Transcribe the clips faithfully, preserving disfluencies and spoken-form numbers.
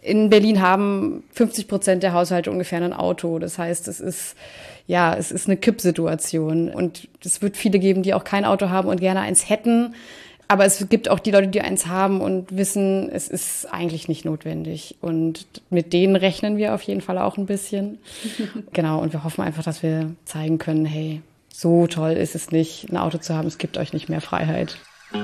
In Berlin haben fünfzig Prozent der Haushalte ungefähr ein Auto. Das heißt, es ist, ja, es ist eine Kippsituation. Und es wird viele geben, die auch kein Auto haben und gerne eins hätten. Aber es gibt auch die Leute, die eins haben und wissen, es ist eigentlich nicht notwendig. Und mit denen rechnen wir auf jeden Fall auch ein bisschen. Genau, und wir hoffen einfach, dass wir zeigen können, hey, so toll ist es nicht, ein Auto zu haben. Es gibt euch nicht mehr Freiheit.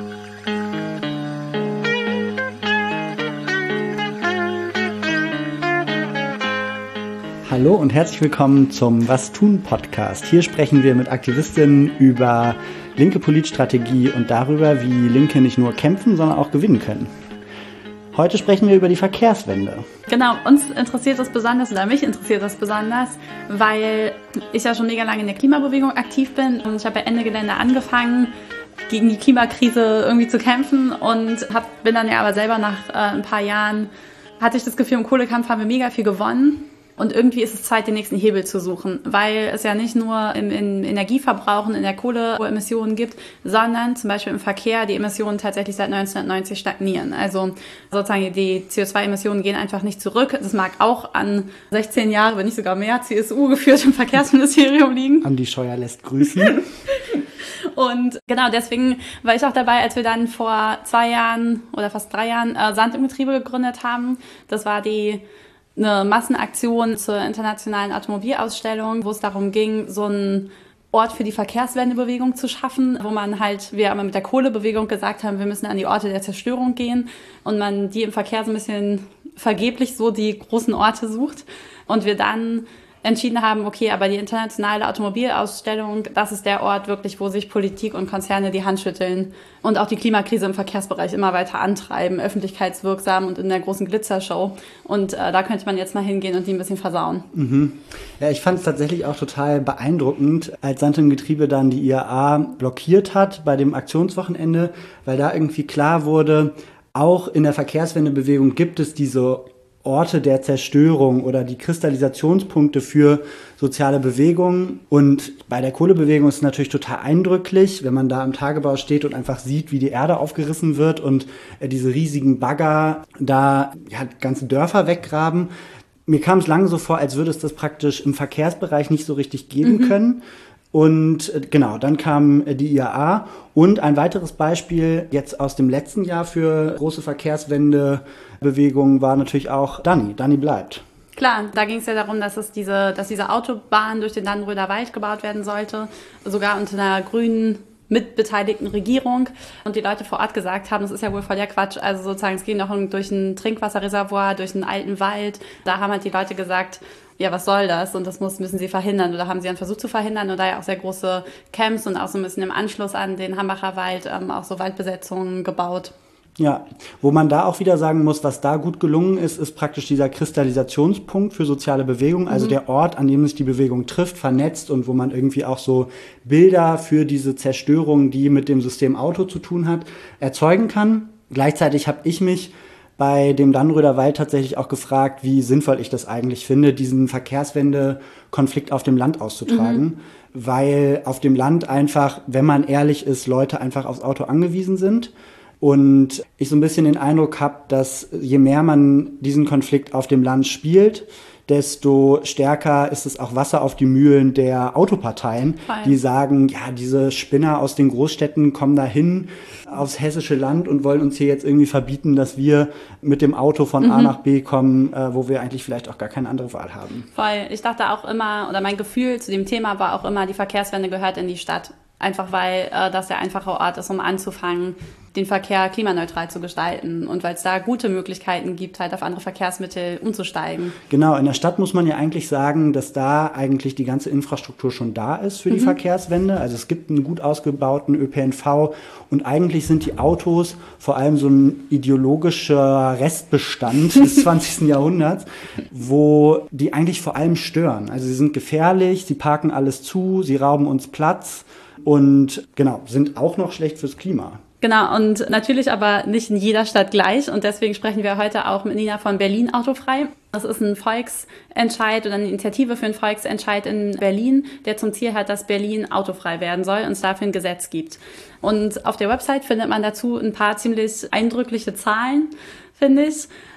Hallo und herzlich willkommen zum Was tun Podcast. Hier sprechen wir mit Aktivistinnen über linke Politstrategie und darüber, wie Linke nicht nur kämpfen, sondern auch gewinnen können. Heute sprechen wir über die Verkehrswende. Genau, uns interessiert das besonders, oder mich interessiert das besonders, weil ich ja schon mega lange in der Klimabewegung aktiv bin. Und ich habe ja Ende Gelände angefangen, gegen die Klimakrise irgendwie zu kämpfen und hab, bin dann ja aber selber nach äh, ein paar Jahren, hatte ich das Gefühl, im Kohlekampf haben wir mega viel gewonnen. Und irgendwie ist es Zeit, den nächsten Hebel zu suchen, weil es ja nicht nur im, im Energieverbrauch und in der Kohle Emissionen gibt, sondern zum Beispiel im Verkehr die Emissionen tatsächlich seit neunzehnhundertneunzig stagnieren. Also sozusagen die C O zwei Emissionen gehen einfach nicht zurück. Das mag auch an sechzehn Jahre, wenn nicht sogar mehr, C S U geführt im Verkehrsministerium liegen. Andi Scheuer lässt grüßen. Und genau deswegen war ich auch dabei, als wir dann vor zwei Jahren oder fast drei Jahren äh, Sand im Getriebe gegründet haben. Das war die eine Massenaktion zur internationalen Automobilausstellung, wo es darum ging, so einen Ort für die Verkehrswendebewegung zu schaffen, wo man halt, wir aber mit der Kohlebewegung gesagt haben, wir müssen an die Orte der Zerstörung gehen und man die im Verkehr so ein bisschen vergeblich so die großen Orte sucht und wir dann entschieden haben, okay, aber die internationale Automobilausstellung, das ist der Ort wirklich, wo sich Politik und Konzerne die Hand schütteln und auch die Klimakrise im Verkehrsbereich immer weiter antreiben, öffentlichkeitswirksam und in der großen Glitzershow. Und äh, da könnte man jetzt mal hingehen und die ein bisschen versauen. Mhm. Ja, ich fand es tatsächlich auch total beeindruckend, als Sand im Getriebe dann die I A A blockiert hat bei dem Aktionswochenende, weil da irgendwie klar wurde, auch in der Verkehrswendebewegung gibt es diese Orte der Zerstörung oder die Kristallisationspunkte für soziale Bewegungen. Und bei der Kohlebewegung ist es natürlich total eindrücklich, wenn man da am Tagebau steht und einfach sieht, wie die Erde aufgerissen wird und äh, diese riesigen Bagger da ja, ganze Dörfer weggraben. Mir kam es lange so vor, als würde es das praktisch im Verkehrsbereich nicht so richtig geben mhm. können. Und äh, genau, dann kam äh, die I A A. Und ein weiteres Beispiel jetzt aus dem letzten Jahr für große Verkehrswendebewegungen war natürlich auch Dani. Dani bleibt. Klar, da ging es ja darum, dass es diese, dass diese Autobahn durch den Dannenröder Wald gebaut werden sollte, sogar unter einer grünen mitbeteiligten Regierung. Und die Leute vor Ort gesagt haben, das ist ja wohl voll der Quatsch. Also sozusagen, es ging noch durch ein Trinkwasserreservoir, durch einen alten Wald. Da haben halt die Leute gesagt, ja, was soll das? Und das muss, müssen sie verhindern. Oder haben sie dann versucht zu verhindern. Und da ja auch sehr große Camps und auch so ein bisschen im Anschluss an den Hambacher Wald ähm, auch so Waldbesetzungen gebaut. Ja, wo man da auch wieder sagen muss, was da gut gelungen ist, ist praktisch dieser Kristallisationspunkt für soziale Bewegung, also mhm. der Ort, an dem sich die Bewegung trifft, vernetzt und wo man irgendwie auch so Bilder für diese Zerstörung, die mit dem System Auto zu tun hat, erzeugen kann. Gleichzeitig habe ich mich bei dem Dannenröder Wald tatsächlich auch gefragt, wie sinnvoll ich das eigentlich finde, diesen Verkehrswende-Konflikt auf dem Land auszutragen. Mhm. Weil auf dem Land einfach, wenn man ehrlich ist, Leute einfach aufs Auto angewiesen sind. Und ich so ein bisschen den Eindruck habe, dass je mehr man diesen Konflikt auf dem Land spielt, desto stärker ist es auch Wasser auf die Mühlen der Autoparteien, Fein. die sagen, ja, diese Spinner aus den Großstädten kommen dahin aufs hessische Land und wollen uns hier jetzt irgendwie verbieten, dass wir mit dem Auto von mhm. A nach B kommen, äh, wo wir eigentlich vielleicht auch gar keine andere Wahl haben. Voll. Ich dachte auch immer, oder mein Gefühl zu dem Thema war auch immer, die Verkehrswende gehört in die Stadt. Einfach weil äh, das der einfache Ort ist, um anzufangen, den Verkehr klimaneutral zu gestalten und weil es da gute Möglichkeiten gibt, halt auf andere Verkehrsmittel umzusteigen. Genau, in der Stadt muss man ja eigentlich sagen, dass da eigentlich die ganze Infrastruktur schon da ist für die mhm. Verkehrswende. Also es gibt einen gut ausgebauten Ö P N V und eigentlich sind die Autos vor allem so ein ideologischer Restbestand des zwanzigsten Jahrhunderts, wo die eigentlich vor allem stören. Also sie sind gefährlich, sie parken alles zu, sie rauben uns Platz und genau, sind auch noch schlecht fürs Klima. Genau, und natürlich aber nicht in jeder Stadt gleich. Und deswegen sprechen wir heute auch mit Nina von Berlin Autofrei. Das ist ein Volksentscheid oder eine Initiative für einen Volksentscheid in Berlin, der zum Ziel hat, dass Berlin autofrei werden soll und es dafür ein Gesetz gibt. Und auf der Website findet man dazu ein paar ziemlich eindrückliche Zahlen, finde ich.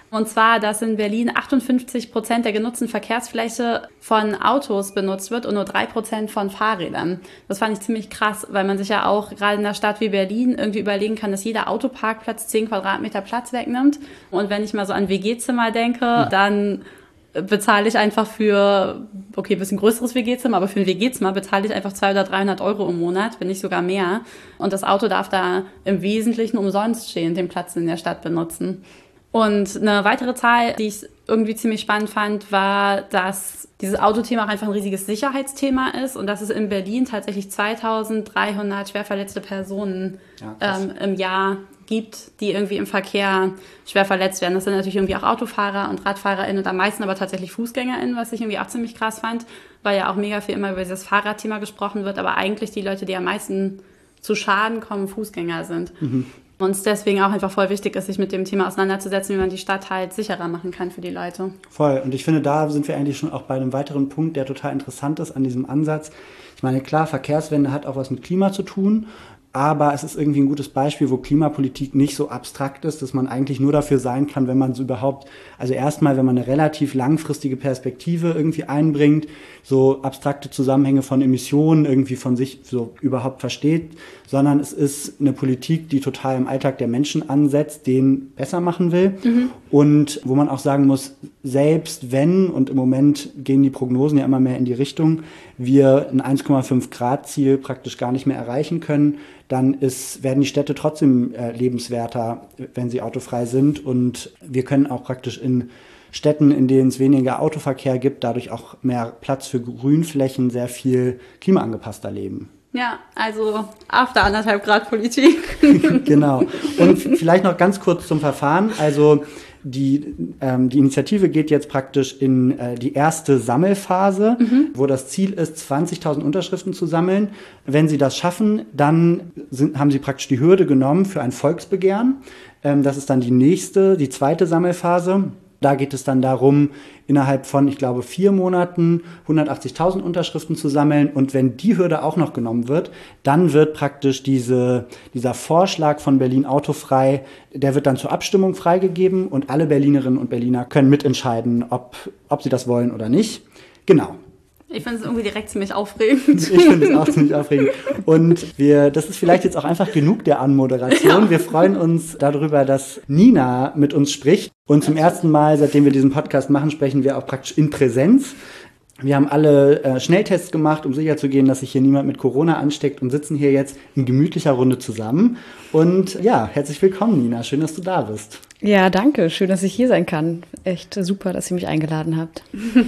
Und zwar, dass in Berlin achtundfünfzig Prozent der genutzten Verkehrsfläche von Autos benutzt wird und nur drei Prozent von Fahrrädern. Das fand ich ziemlich krass, weil man sich ja auch gerade in einer Stadt wie Berlin irgendwie überlegen kann, dass jeder Autoparkplatz zehn Quadratmeter Platz wegnimmt. Und wenn ich mal so an W G-Zimmer denke, mhm. dann bezahle ich einfach für, okay, ein bisschen größeres W G-Zimmer, aber für ein W G-Zimmer bezahle ich einfach zweihundert oder dreihundert Euro im Monat, wenn nicht sogar mehr. Und das Auto darf da im Wesentlichen umsonst stehen, den Platz in der Stadt benutzen. Und eine weitere Zahl, die ich irgendwie ziemlich spannend fand, war, dass dieses Autothema auch einfach ein riesiges Sicherheitsthema ist und dass es in Berlin tatsächlich zweitausenddreihundert schwer verletzte Personen ja, ähm, im Jahr gibt, die irgendwie im Verkehr schwer verletzt werden. Das sind natürlich irgendwie auch Autofahrer und RadfahrerInnen und am meisten aber tatsächlich FußgängerInnen, was ich irgendwie auch ziemlich krass fand, weil ja auch mega viel immer über dieses Fahrradthema gesprochen wird, aber eigentlich die Leute, die am meisten zu Schaden kommen, Fußgänger sind. Mhm. Und es deswegen auch einfach voll wichtig ist, sich mit dem Thema auseinanderzusetzen, wie man die Stadt halt sicherer machen kann für die Leute. Voll. Und ich finde, da sind wir eigentlich schon auch bei einem weiteren Punkt, der total interessant ist an diesem Ansatz. Ich meine, klar, Verkehrswende hat auch was mit Klima zu tun. Aber es ist irgendwie ein gutes Beispiel, wo Klimapolitik nicht so abstrakt ist, dass man eigentlich nur dafür sein kann, wenn man es überhaupt, also erstmal, wenn man eine relativ langfristige Perspektive irgendwie einbringt, so abstrakte Zusammenhänge von Emissionen irgendwie von sich so überhaupt versteht, sondern es ist eine Politik, die total im Alltag der Menschen ansetzt, den besser machen will. Mhm. Und wo man auch sagen muss, selbst wenn, und im Moment gehen die Prognosen ja immer mehr in die Richtung, wir ein eins Komma fünf Grad Ziel praktisch gar nicht mehr erreichen können, dann ist, werden die Städte trotzdem äh, lebenswerter, wenn sie autofrei sind. Und wir können auch praktisch in Städten, in denen es weniger Autoverkehr gibt, dadurch auch mehr Platz für Grünflächen, sehr viel klimaangepasster leben. Ja, also after anderthalb Grad Politik. Genau. Und vielleicht noch ganz kurz zum Verfahren. Also die, ähm, die Initiative geht jetzt praktisch in äh, die erste Sammelphase, mhm. wo das Ziel ist, zwanzigtausend Unterschriften zu sammeln. Wenn sie das schaffen, dann sind, haben sie praktisch die Hürde genommen für ein Volksbegehren. Ähm, das ist dann die nächste, die zweite Sammelphase. Da geht es dann darum, innerhalb von, ich glaube, vier Monaten hundertachtzigtausend Unterschriften zu sammeln. Und wenn die Hürde auch noch genommen wird, dann wird praktisch diese, dieser Vorschlag von Berlin autofrei, der wird dann zur Abstimmung freigegeben und alle Berlinerinnen und Berliner können mitentscheiden, ob, ob sie das wollen oder nicht. Genau. Ich finde es irgendwie direkt ziemlich aufregend. Ich finde es auch ziemlich aufregend. Und wir, das ist vielleicht jetzt auch einfach genug der Anmoderation. Ja. Wir freuen uns darüber, dass Nina mit uns spricht. Und zum ersten Mal, seitdem wir diesen Podcast machen, sprechen wir auch praktisch in Präsenz. Wir haben alle äh, Schnelltests gemacht, um sicherzugehen, dass sich hier niemand mit Corona ansteckt und sitzen hier jetzt in gemütlicher Runde zusammen. Und ja, herzlich willkommen, Nina. Schön, dass du da bist. Ja, danke. Schön, dass ich hier sein kann. Echt super, dass ihr mich eingeladen habt.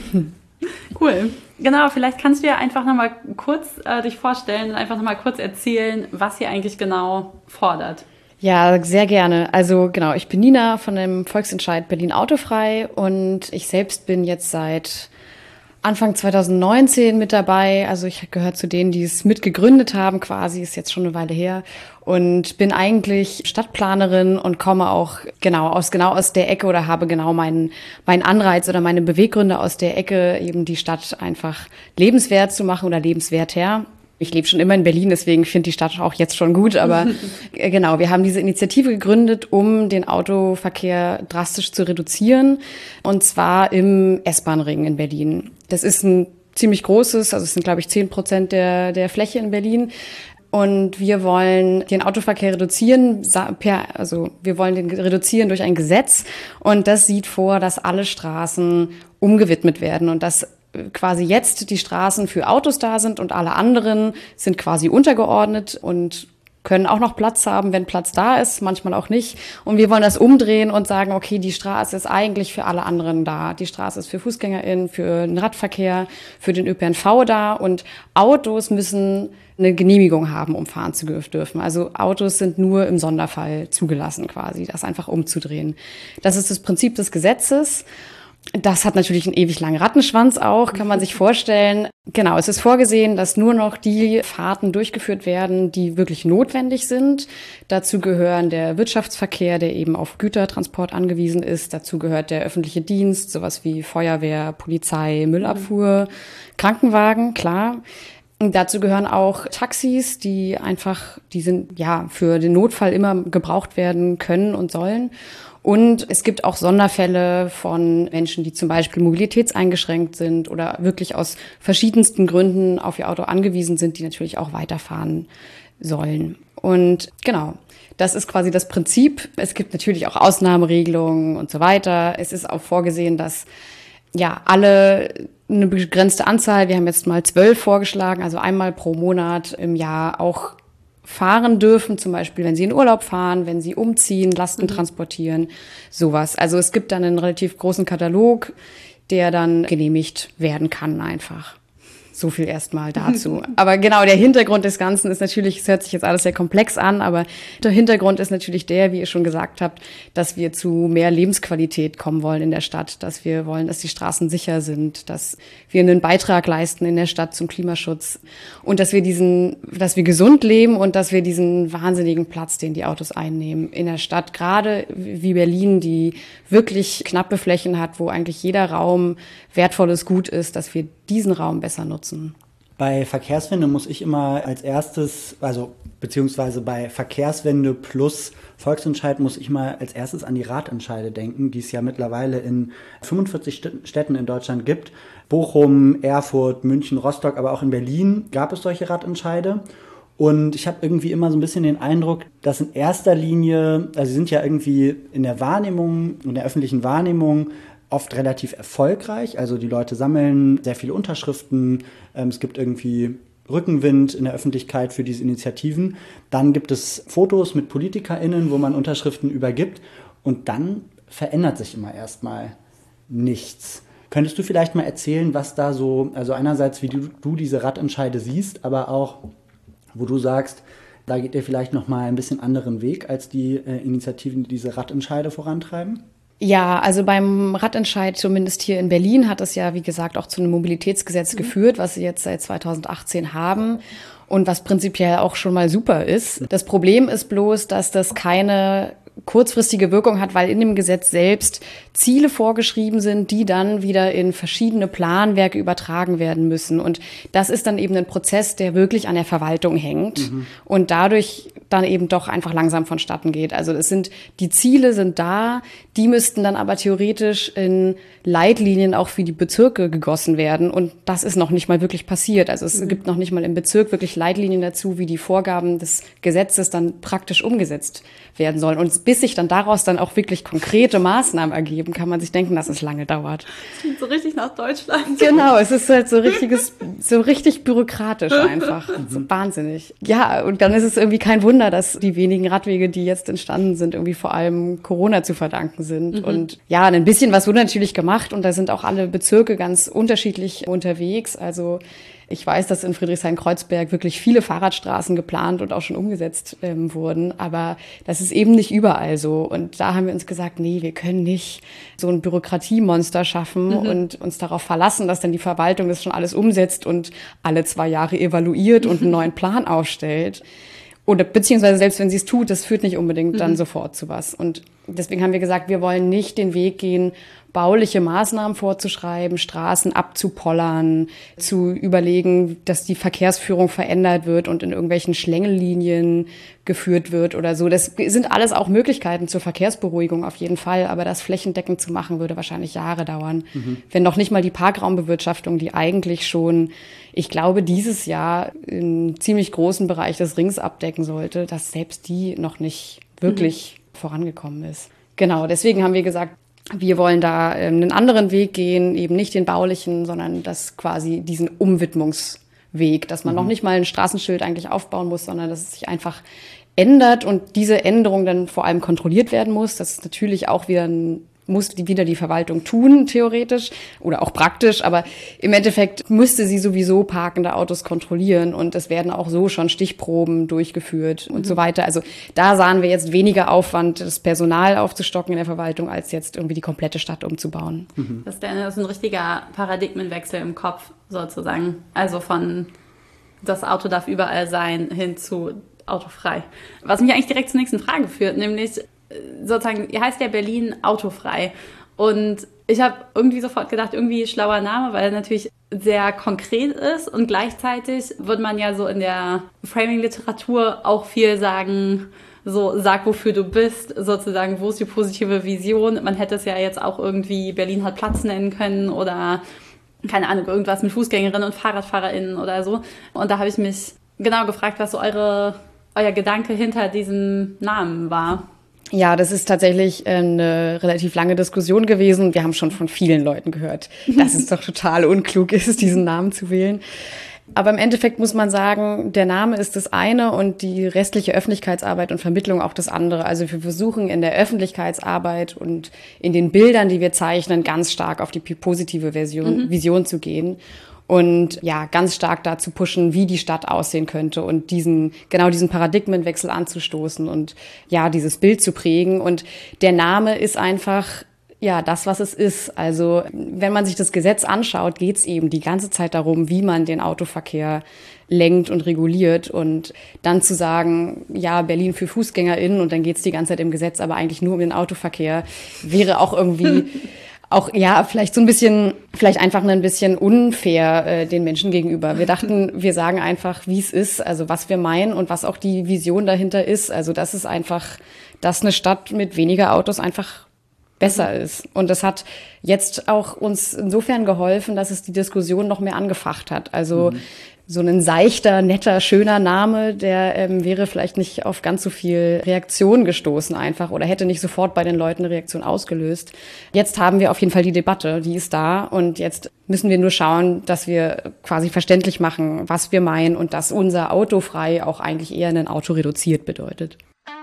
Cool. Genau, vielleicht kannst du ja einfach nochmal kurz äh, dich vorstellen und einfach nochmal kurz erzählen, was ihr eigentlich genau fordert. Ja, sehr gerne. Also genau, ich bin Nina von dem Volksentscheid Berlin autofrei und ich selbst bin jetzt seit Anfang zwanzig neunzehn mit dabei. Also ich gehöre zu denen, die es mitgegründet haben quasi, ist jetzt schon eine Weile her. Und bin eigentlich Stadtplanerin und komme auch genau aus genau aus der Ecke oder habe genau meinen meinen Anreiz oder meine Beweggründe aus der Ecke, eben die Stadt einfach lebenswert zu machen oder lebenswerter. Ich lebe schon immer in Berlin, deswegen finde die Stadt auch jetzt schon gut. Aber genau, wir haben diese Initiative gegründet, um den Autoverkehr drastisch zu reduzieren. Und zwar im S-Bahn-Ring in Berlin. Das ist ein ziemlich großes, also es sind, glaube ich, zehn Prozent der, der Fläche in Berlin. Und wir wollen den Autoverkehr reduzieren, per, also wir wollen den reduzieren durch ein Gesetz. Und das sieht vor, dass alle Straßen umgewidmet werden und dass quasi jetzt die Straßen für Autos da sind und alle anderen sind quasi untergeordnet und können auch noch Platz haben, wenn Platz da ist, manchmal auch nicht. Und wir wollen das umdrehen und sagen, okay, die Straße ist eigentlich für alle anderen da. Die Straße ist für FußgängerInnen, für den Radverkehr, für den Ö P N V da und Autos müssen eine Genehmigung haben, um fahren zu dürfen. Also Autos sind nur im Sonderfall zugelassen quasi, das einfach umzudrehen. Das ist das Prinzip des Gesetzes. Das hat natürlich einen ewig langen Rattenschwanz auch, kann man sich vorstellen. Genau, es ist vorgesehen, dass nur noch die Fahrten durchgeführt werden, die wirklich notwendig sind. Dazu gehören der Wirtschaftsverkehr, der eben auf Gütertransport angewiesen ist. Dazu gehört der öffentliche Dienst, sowas wie Feuerwehr, Polizei, Müllabfuhr, Krankenwagen, klar. Und dazu gehören auch Taxis, die einfach, die sind ja für den Notfall immer gebraucht werden können und sollen. Und es gibt auch Sonderfälle von Menschen, die zum Beispiel mobilitätseingeschränkt sind oder wirklich aus verschiedensten Gründen auf ihr Auto angewiesen sind, die natürlich auch weiterfahren sollen. Und genau, das ist quasi das Prinzip. Es gibt natürlich auch Ausnahmeregelungen und so weiter. Es ist auch vorgesehen, dass ja alle eine begrenzte Anzahl, wir haben jetzt mal zwölf vorgeschlagen, also einmal pro Monat im Jahr auch fahren dürfen, zum Beispiel, wenn sie in Urlaub fahren, wenn sie umziehen, Lasten mhm. transportieren, sowas. Also es gibt dann einen relativ großen Katalog, der dann genehmigt werden kann einfach. So viel erstmal dazu. Aber genau, der Hintergrund des Ganzen ist natürlich, es hört sich jetzt alles sehr komplex an, aber der Hintergrund ist natürlich der, wie ihr schon gesagt habt, dass wir zu mehr Lebensqualität kommen wollen in der Stadt, dass wir wollen, dass die Straßen sicher sind, dass wir einen Beitrag leisten in der Stadt zum Klimaschutz und dass wir diesen, dass wir gesund leben und dass wir diesen wahnsinnigen Platz, den die Autos einnehmen in der Stadt, gerade wie Berlin, die wirklich knappe Flächen hat, wo eigentlich jeder Raum wertvolles Gut ist, dass wir diesen Raum besser nutzen. Bei Verkehrswende muss ich immer als erstes, also beziehungsweise bei Verkehrswende plus Volksentscheid muss ich mal als erstes an die Ratentscheide denken, die es ja mittlerweile in fünfundvierzig Städten in Deutschland gibt. Bochum, Erfurt, München, Rostock, aber auch in Berlin gab es solche Ratentscheide. Und ich habe irgendwie immer so ein bisschen den Eindruck, dass in erster Linie, also sie sind ja irgendwie in der Wahrnehmung, in der öffentlichen Wahrnehmung oft relativ erfolgreich. Also die Leute sammeln sehr viele Unterschriften. Ähm, es gibt irgendwie Rückenwind in der Öffentlichkeit für diese Initiativen. Dann gibt es Fotos mit PolitikerInnen, wo man Unterschriften übergibt. Und dann verändert sich immer erstmal nichts. Könntest du vielleicht mal erzählen, was da so, also einerseits, wie du, du diese Ratentscheide siehst, aber auch, wo du sagst, da geht ihr vielleicht noch mal ein bisschen anderen Weg als die äh, Initiativen, die diese Ratentscheide vorantreiben? Ja, also beim Ratentscheid, zumindest hier in Berlin, hat es ja, wie gesagt, auch zu einem Mobilitätsgesetz mhm. geführt, was sie jetzt seit zweitausendachtzehn haben und was prinzipiell auch schon mal super ist. Das Problem ist bloß, dass das keine kurzfristige Wirkung hat, weil in dem Gesetz selbst Ziele vorgeschrieben sind, die dann wieder in verschiedene Planwerke übertragen werden müssen. Und das ist dann eben ein Prozess, der wirklich an der Verwaltung hängt mhm. und dadurch dann eben doch einfach langsam vonstatten geht. Also es sind, die Ziele sind da, die müssten dann aber theoretisch in Leitlinien auch für die Bezirke gegossen werden. Und das ist noch nicht mal wirklich passiert. Also es mhm. gibt noch nicht mal im Bezirk wirklich Leitlinien dazu, wie die Vorgaben des Gesetzes dann praktisch umgesetzt werden sollen. Und bis sich dann daraus dann auch wirklich konkrete Maßnahmen ergeben, kann man sich denken, dass es lange dauert. Das klingt so richtig nach Deutschland. Genau, es ist halt so richtiges, so richtig bürokratisch einfach. So wahnsinnig. Ja, und dann ist es irgendwie kein Wunder, dass die wenigen Radwege, die jetzt entstanden sind, irgendwie vor allem Corona zu verdanken sind. Mhm. Und ja, ein bisschen was wurde natürlich gemacht und da sind auch alle Bezirke ganz unterschiedlich unterwegs. Also ich weiß, dass in Friedrichshain-Kreuzberg wirklich viele Fahrradstraßen geplant und auch schon umgesetzt ähm, wurden, aber das ist eben nicht überall so. Und da haben wir uns gesagt, nee, wir können nicht so ein Bürokratiemonster schaffen mhm. und uns darauf verlassen, dass dann die Verwaltung das schon alles umsetzt und alle zwei Jahre evaluiert und einen neuen Plan aufstellt. Oder beziehungsweise selbst wenn sie es tut, das führt nicht unbedingt dann mhm. sofort zu was. Und deswegen haben wir gesagt, wir wollen nicht den Weg gehen, bauliche Maßnahmen vorzuschreiben, Straßen abzupollern, zu überlegen, dass die Verkehrsführung verändert wird und in irgendwelchen Schlängellinien geführt wird oder so. Das sind alles auch Möglichkeiten zur Verkehrsberuhigung auf jeden Fall, aber das flächendeckend zu machen, würde wahrscheinlich Jahre dauern. Mhm. Wenn noch nicht mal die Parkraumbewirtschaftung, die eigentlich schon, ich glaube, dieses Jahr einen ziemlich großen Bereich des Rings abdecken sollte, dass selbst die noch nicht wirklich mhm. vorangekommen ist. Genau, deswegen haben wir gesagt, wir wollen da ähm, einen anderen Weg gehen, eben nicht den baulichen, sondern das quasi diesen Umwidmungsweg, dass man mhm. noch nicht mal ein Straßenschild eigentlich aufbauen muss, sondern dass es sich einfach ändert und diese Änderung dann vor allem kontrolliert werden muss. Das ist natürlich auch wieder ein muss die wieder die Verwaltung tun, theoretisch oder auch praktisch, aber im Endeffekt müsste sie sowieso parkende Autos kontrollieren und es werden auch so schon Stichproben durchgeführt und mhm. so weiter. Also da sahen wir jetzt weniger Aufwand, das Personal aufzustocken in der Verwaltung, als jetzt irgendwie die komplette Stadt umzubauen. Mhm. Das ist ein richtiger Paradigmenwechsel im Kopf sozusagen. Also von das Auto darf überall sein hin zu autofrei. Was mich eigentlich direkt zur nächsten Frage führt, nämlich sozusagen, ihr heißt ja Berlin autofrei. Und ich habe irgendwie sofort gedacht, irgendwie schlauer Name, weil er natürlich sehr konkret ist. Und gleichzeitig würde man ja so in der Framing-Literatur auch viel sagen so, sag, wofür du bist, sozusagen, wo ist die positive Vision? Man hätte es ja jetzt auch irgendwie Berlin hat Platz nennen können oder, keine Ahnung, irgendwas mit Fußgängerinnen und FahrradfahrerInnen oder so. Und da habe ich mich genau gefragt, was so eure, euer Gedanke hinter diesem Namen war. Ja, das ist tatsächlich eine relativ lange Diskussion gewesen. Wir haben schon von vielen Leuten gehört, dass es doch total unklug ist, diesen Namen zu wählen. Aber im Endeffekt muss man sagen, der Name ist das eine und die restliche Öffentlichkeitsarbeit und Vermittlung auch das andere. Also wir versuchen in der Öffentlichkeitsarbeit und in den Bildern, die wir zeichnen, ganz stark auf die positive Version, mhm. Vision zu gehen. Und ja, ganz stark da zu pushen, wie die Stadt aussehen könnte und diesen, genau diesen Paradigmenwechsel anzustoßen und ja, dieses Bild zu prägen. Und der Name ist einfach, ja, das, was es ist. Also, wenn man sich das Gesetz anschaut, geht es eben die ganze Zeit darum, wie man den Autoverkehr lenkt und reguliert und dann zu sagen, ja, Berlin für FußgängerInnen und dann geht es die ganze Zeit im Gesetz aber eigentlich nur um den Autoverkehr, wäre auch irgendwie auch, ja, vielleicht so ein bisschen, vielleicht einfach ein bisschen unfair äh, den Menschen gegenüber. Wir dachten, wir sagen einfach, wie es ist, also was wir meinen und was auch die Vision dahinter ist. Also das ist einfach, dass eine Stadt mit weniger Autos einfach besser ist. Und das hat jetzt auch uns insofern geholfen, dass es die Diskussion noch mehr angefacht hat. Also mhm. so ein seichter, netter, schöner Name, der ähm, wäre vielleicht nicht auf ganz so viel Reaktion gestoßen einfach oder hätte nicht sofort bei den Leuten eine Reaktion ausgelöst. Jetzt haben wir auf jeden Fall die Debatte, die ist da und jetzt müssen wir nur schauen, dass wir quasi verständlich machen, was wir meinen und dass unser Autofrei auch eigentlich eher ein Auto reduziert bedeutet.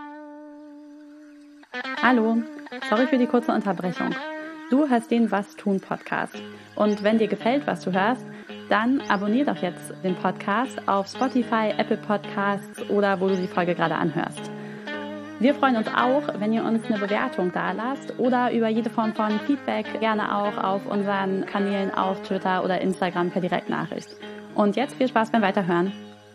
Hallo, sorry für die kurze Unterbrechung. Du hörst den Was tun Podcast. Und wenn dir gefällt, was du hörst, dann abonnier doch jetzt den Podcast auf Spotify, Apple Podcasts oder wo du die Folge gerade anhörst. Wir freuen uns auch, wenn ihr uns eine Bewertung dalasst oder über jede Form von Feedback, gerne auch auf unseren Kanälen auf Twitter oder Instagram per Direktnachricht. Und jetzt viel Spaß beim Weiterhören.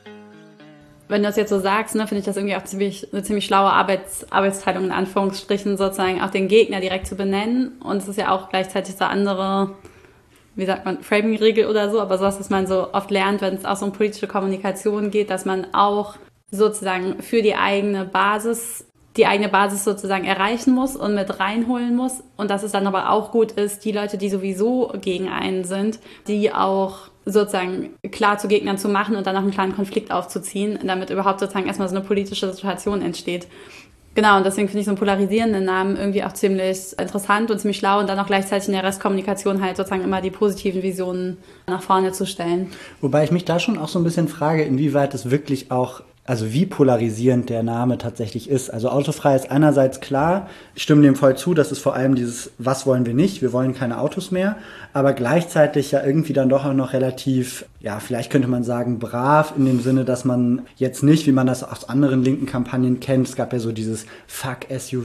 Wenn du das jetzt so sagst, ne, finde ich das irgendwie auch ziemlich, eine ziemlich schlaue Arbeits, Arbeitsteilung in Anführungsstrichen, sozusagen auch den Gegner direkt zu benennen. Und es ist ja auch gleichzeitig so andere, wie sagt man, Framing-Regel oder so, aber sowas, was man so oft lernt, wenn es auch so um politische Kommunikation geht, dass man auch sozusagen für die eigene Basis, die eigene Basis sozusagen erreichen muss und mit reinholen muss. Und dass es dann aber auch gut ist, die Leute, die sowieso gegen einen sind, die auch sozusagen klar zu Gegnern zu machen und dann auch einen kleinen Konflikt aufzuziehen, damit überhaupt sozusagen erstmal so eine politische Situation entsteht. Genau, und deswegen finde ich so einen polarisierenden Namen irgendwie auch ziemlich interessant und ziemlich schlau und dann auch gleichzeitig in der Restkommunikation halt sozusagen immer die positiven Visionen nach vorne zu stellen. Wobei ich mich da schon auch so ein bisschen frage, inwieweit es wirklich auch, also wie polarisierend der Name tatsächlich ist. Also autofrei ist einerseits klar, ich stimme dem voll zu, das ist vor allem dieses, was wollen wir nicht, wir wollen keine Autos mehr, aber gleichzeitig ja irgendwie dann doch auch noch relativ, ja, vielleicht könnte man sagen, brav in dem Sinne, dass man jetzt nicht, wie man das aus anderen linken Kampagnen kennt, es gab ja so dieses Fuck S U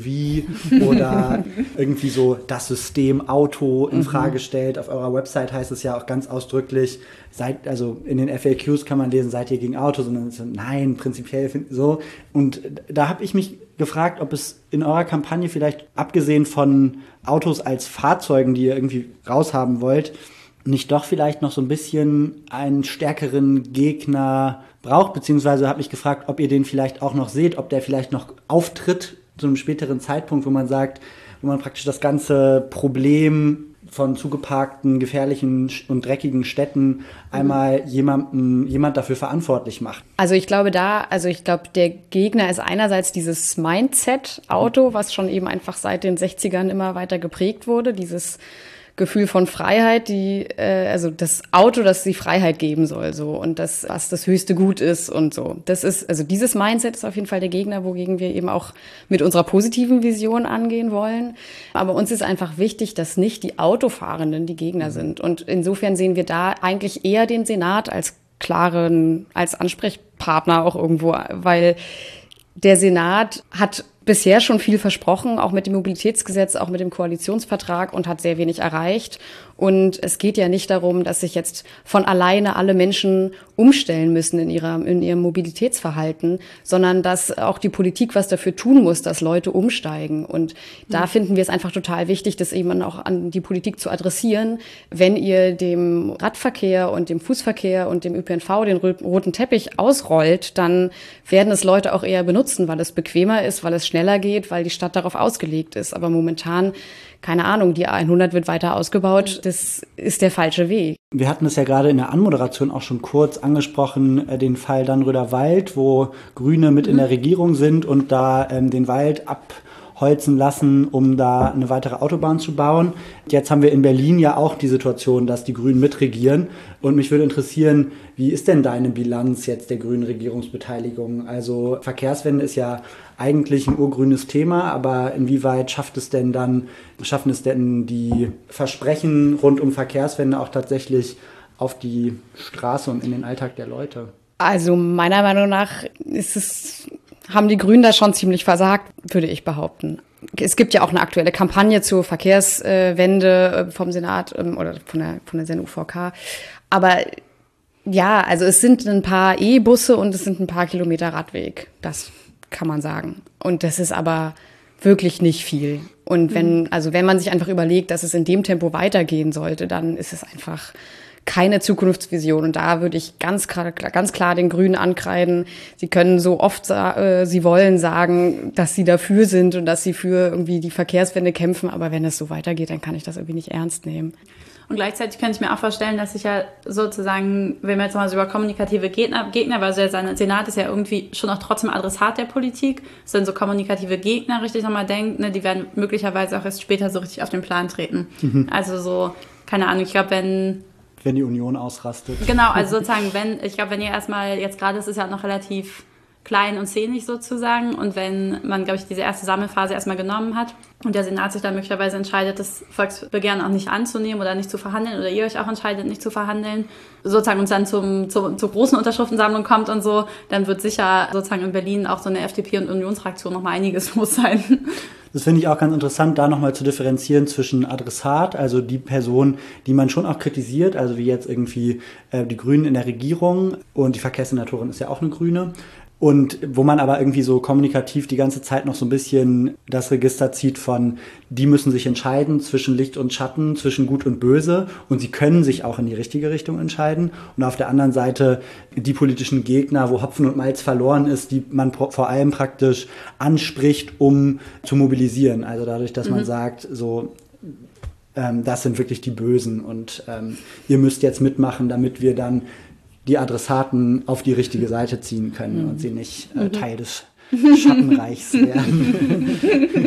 V oder irgendwie so das System Auto in Frage stellt. Auf eurer Website heißt es ja auch ganz ausdrücklich, seid, also in den F A Qs kann man lesen, seid ihr gegen Autos? Und dann so, nein, prinzipiell so. Und da habe ich mich gefragt, ob es in eurer Kampagne vielleicht, abgesehen von Autos als Fahrzeugen, die ihr irgendwie raushaben wollt, nicht doch vielleicht noch so ein bisschen einen stärkeren Gegner braucht, beziehungsweise habe ich gefragt, ob ihr den vielleicht auch noch seht, ob der vielleicht noch auftritt zu einem späteren Zeitpunkt, wo man sagt, wo man praktisch das ganze Problem von zugeparkten, gefährlichen und dreckigen Städten einmal jemandem, jemand dafür verantwortlich macht. Also ich glaube da, also ich glaube, der Gegner ist einerseits dieses Mindset-Auto, was schon eben einfach seit den sechzigern immer weiter geprägt wurde, dieses Gefühl von Freiheit, die, äh, also das Auto, das die Freiheit geben soll, so, und das, was das höchste Gut ist und so. Das ist, also dieses Mindset ist auf jeden Fall der Gegner, wogegen wir eben auch mit unserer positiven Vision angehen wollen. Aber uns ist einfach wichtig, dass nicht die Autofahrenden die Gegner sind. Und insofern sehen wir da eigentlich eher den Senat als klaren, als Ansprechpartner auch irgendwo, weil der Senat hat bisher schon viel versprochen, auch mit dem Mobilitätsgesetz, auch mit dem Koalitionsvertrag und hat sehr wenig erreicht. Und es geht ja nicht darum, dass sich jetzt von alleine alle Menschen umstellen müssen in ihrer, in ihrem Mobilitätsverhalten, sondern dass auch die Politik was dafür tun muss, dass Leute umsteigen. Und da mhm. finden wir es einfach total wichtig, das eben auch an die Politik zu adressieren. Wenn ihr dem Radverkehr und dem Fußverkehr und dem Ö P N V den roten Teppich ausrollt, dann werden es Leute auch eher benutzen, weil es bequemer ist, weil es schneller geht, weil die Stadt darauf ausgelegt ist. Aber momentan, keine Ahnung, die A hundert wird weiter ausgebaut. Das ist der falsche Weg. Wir hatten es ja gerade in der Anmoderation auch schon kurz angesprochen, den Fall Dannröder Wald, wo Grüne mit in der Regierung sind und da ähm, den Wald abholzen lassen, um da eine weitere Autobahn zu bauen. Jetzt haben wir in Berlin ja auch die Situation, dass die Grünen mitregieren. Und mich würde interessieren, wie ist denn deine Bilanz jetzt der grünen Regierungsbeteiligung? Also Verkehrswende ist ja eigentlich ein urgrünes Thema, aber inwieweit schafft es denn dann, schaffen es denn die Versprechen rund um Verkehrswende auch tatsächlich auf die Straße und in den Alltag der Leute? Also meiner Meinung nach ist es, haben die Grünen da schon ziemlich versagt, würde ich behaupten. Es gibt ja auch eine aktuelle Kampagne zur Verkehrswende vom Senat oder von der, von der S E N U V K. Aber ja, also es sind ein paar E-Busse und es sind ein paar Kilometer Radweg. Das kann man sagen. Und das ist aber wirklich nicht viel. Und wenn, also wenn man sich einfach überlegt, dass es in dem Tempo weitergehen sollte, dann ist es einfach keine Zukunftsvision. Und da würde ich ganz klar, ganz klar den Grünen ankreiden. Sie können so oft äh, sie wollen sagen, dass sie dafür sind und dass sie für irgendwie die Verkehrswende kämpfen. Aber wenn es so weitergeht, dann kann ich das irgendwie nicht ernst nehmen. Und gleichzeitig könnte ich mir auch vorstellen, dass sich ja sozusagen, wenn wir jetzt mal so über kommunikative Gegner, Gegner, weil der Senat ist ja irgendwie schon auch trotzdem Adressat der Politik, es sind so kommunikative Gegner, richtig nochmal denkt, ne, die werden möglicherweise auch erst später so richtig auf den Plan treten. Mhm. Also so, keine Ahnung, ich glaube, wenn... Wenn die Union ausrastet. Genau, also sozusagen, wenn, ich glaube, wenn ihr erstmal, jetzt gerade ist es ja noch relativ klein und szenisch sozusagen. Und wenn man, glaube ich, diese erste Sammelphase erstmal genommen hat und der Senat sich dann möglicherweise entscheidet, das Volksbegehren auch nicht anzunehmen oder nicht zu verhandeln oder ihr euch auch entscheidet, nicht zu verhandeln, sozusagen uns dann zum, zum, zur großen Unterschriftensammlung kommt und so, dann wird sicher sozusagen in Berlin auch so eine F D P- und Unionsfraktion nochmal einiges los sein. Das finde ich auch ganz interessant, da nochmal zu differenzieren zwischen Adressat, also die Person, die man schon auch kritisiert, also wie jetzt irgendwie äh, die Grünen in der Regierung und die Verkehrssenatorin ist ja auch eine Grüne. Und wo man aber irgendwie so kommunikativ die ganze Zeit noch so ein bisschen das Register zieht von, die müssen sich entscheiden zwischen Licht und Schatten, zwischen Gut und Böse und sie können sich auch in die richtige Richtung entscheiden. Und auf der anderen Seite die politischen Gegner, wo Hopfen und Malz verloren ist, die man vor allem praktisch anspricht, um zu mobilisieren. Also dadurch, dass mhm. man sagt, so, ähm, das sind wirklich die Bösen und ähm, ihr müsst jetzt mitmachen, damit wir dann die Adressaten auf die richtige Seite ziehen können mhm. und sie nicht äh, Teil des Schattenreichs werden.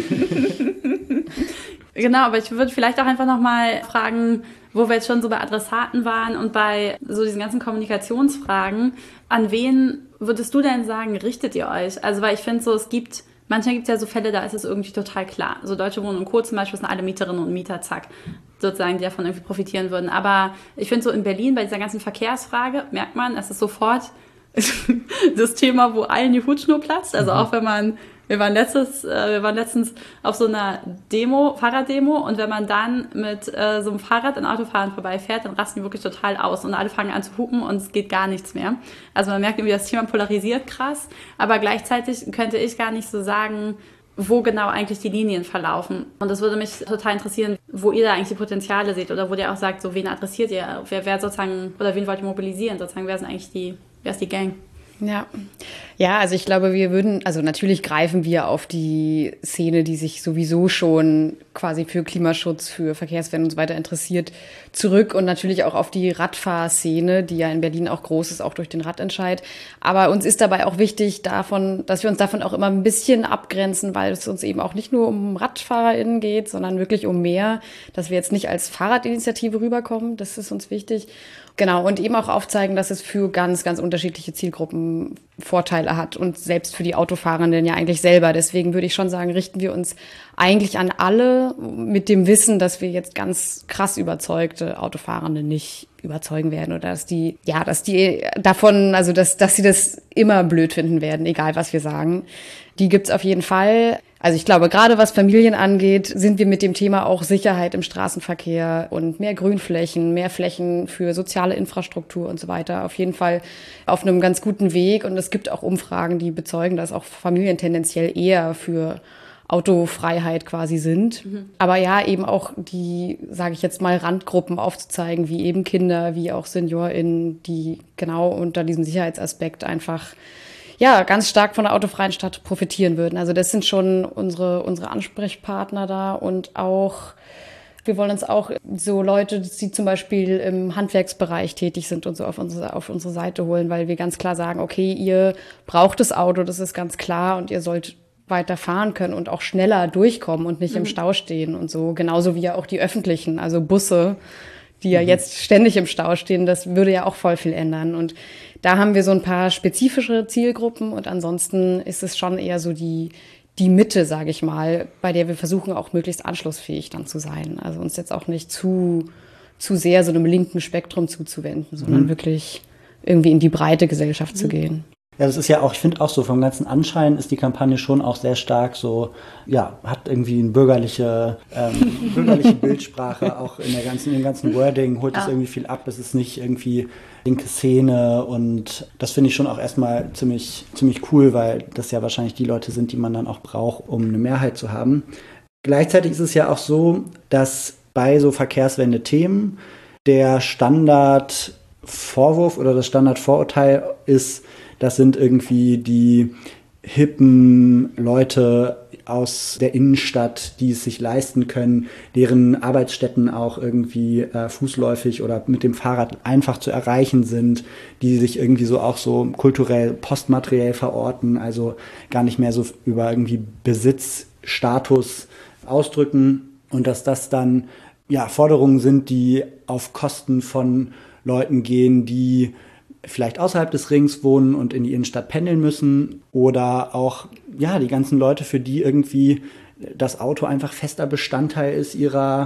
Genau, aber ich würde vielleicht auch einfach nochmal fragen, wo wir jetzt schon so bei Adressaten waren und bei so diesen ganzen Kommunikationsfragen, an wen würdest du denn sagen, richtet ihr euch? Also weil ich finde so, es gibt, manchmal gibt es ja so Fälle, da ist es irgendwie total klar. So Deutsche Wohnen und Co. zum Beispiel sind alle Mieterinnen und Mieter, zack, sozusagen, die davon irgendwie profitieren würden. Aber ich finde so in Berlin bei dieser ganzen Verkehrsfrage merkt man, es ist sofort das Thema, wo allen die Hutschnur platzt. Also auch wenn man, wir waren letztes, äh, wir waren letztens auf so einer Demo, Fahrraddemo, und wenn man dann mit äh, so einem Fahrrad an Autofahrern vorbeifährt, dann rasten die wirklich total aus und alle fangen an zu hupen und es geht gar nichts mehr. Also man merkt irgendwie, das Thema polarisiert krass, aber gleichzeitig könnte ich gar nicht so sagen, wo genau eigentlich die Linien verlaufen. Und das würde mich total interessieren, wo ihr da eigentlich die Potenziale seht oder wo ihr auch sagt, so wen adressiert ihr, wer, wer sozusagen, oder wen wollt ihr mobilisieren, sozusagen, wer sind eigentlich die, wer ist die Gang? Ja. Ja, also ich glaube, wir würden, also natürlich greifen wir auf die Szene, die sich sowieso schon quasi für Klimaschutz, für Verkehrswende und so weiter interessiert, zurück und natürlich auch auf die Radfahrszene, die ja in Berlin auch groß ist, auch durch den Radentscheid. Aber uns ist dabei auch wichtig davon, dass wir uns davon auch immer ein bisschen abgrenzen, weil es uns eben auch nicht nur um RadfahrerInnen geht, sondern wirklich um mehr, dass wir jetzt nicht als Fahrradinitiative rüberkommen. Das ist uns wichtig. Genau, und eben auch aufzeigen, dass es für ganz, ganz unterschiedliche Zielgruppen Vorteile hat und selbst für die Autofahrenden ja eigentlich selber. Deswegen würde ich schon sagen, richten wir uns eigentlich an alle, mit dem Wissen, dass wir jetzt ganz krass überzeugte Autofahrende nicht überzeugen werden oder dass die, ja, dass die davon, also dass, dass sie das immer blöd finden werden, egal was wir sagen. Die gibt's auf jeden Fall. Also ich glaube, gerade was Familien angeht, sind wir mit dem Thema auch Sicherheit im Straßenverkehr und mehr Grünflächen, mehr Flächen für soziale Infrastruktur und so weiter auf jeden Fall auf einem ganz guten Weg. Und es gibt auch Umfragen, die bezeugen, dass auch Familien tendenziell eher für Autofreiheit quasi sind. Mhm. Aber ja, eben auch die, sage ich jetzt mal, Randgruppen aufzuzeigen, wie eben Kinder, wie auch SeniorInnen, die genau unter diesem Sicherheitsaspekt einfach ja ganz stark von der autofreien Stadt profitieren würden. Also das sind schon unsere, unsere Ansprechpartner da und auch wir wollen uns auch so Leute, die zum Beispiel im Handwerksbereich tätig sind und so auf unsere, auf unsere Seite holen, weil wir ganz klar sagen, okay, ihr braucht das Auto, das ist ganz klar und ihr sollt weiter fahren können und auch schneller durchkommen und nicht mhm. im Stau stehen und so. Genauso wie ja auch die öffentlichen, also Busse, die ja mhm. jetzt ständig im Stau stehen, das würde ja auch voll viel ändern. Und da haben wir so ein paar spezifische Zielgruppen und ansonsten ist es schon eher so die, die Mitte, sage ich mal, bei der wir versuchen auch möglichst anschlussfähig dann zu sein. Also uns jetzt auch nicht zu, zu sehr so einem linken Spektrum zuzuwenden, sondern mhm. wirklich irgendwie in die breite Gesellschaft mhm. zu gehen. Ja, das ist ja auch, ich finde auch so, vom ganzen Anschein ist die Kampagne schon auch sehr stark so, ja, hat irgendwie eine bürgerliche, ähm, bürgerliche Bildsprache, auch in der ganzen, in dem ganzen Wording, holt es ja. irgendwie viel ab, es ist nicht irgendwie linke Szene und das finde ich schon auch erstmal ziemlich, ziemlich cool, weil das ja wahrscheinlich die Leute sind, die man dann auch braucht, um eine Mehrheit zu haben. Gleichzeitig ist es ja auch so, dass bei so Verkehrswende-Themen der Standardvorwurf oder das Standardvorurteil ist, das sind irgendwie die hippen Leute aus der Innenstadt, die es sich leisten können, deren Arbeitsstätten auch irgendwie äh, fußläufig oder mit dem Fahrrad einfach zu erreichen sind, die sich irgendwie so auch so kulturell, postmateriell verorten, also gar nicht mehr so über irgendwie Besitzstatus ausdrücken und dass das dann ja Forderungen sind, die auf Kosten von Leuten gehen, die vielleicht außerhalb des Rings wohnen und in die Innenstadt pendeln müssen oder auch ja die ganzen Leute, für die irgendwie das Auto einfach fester Bestandteil ist ihrer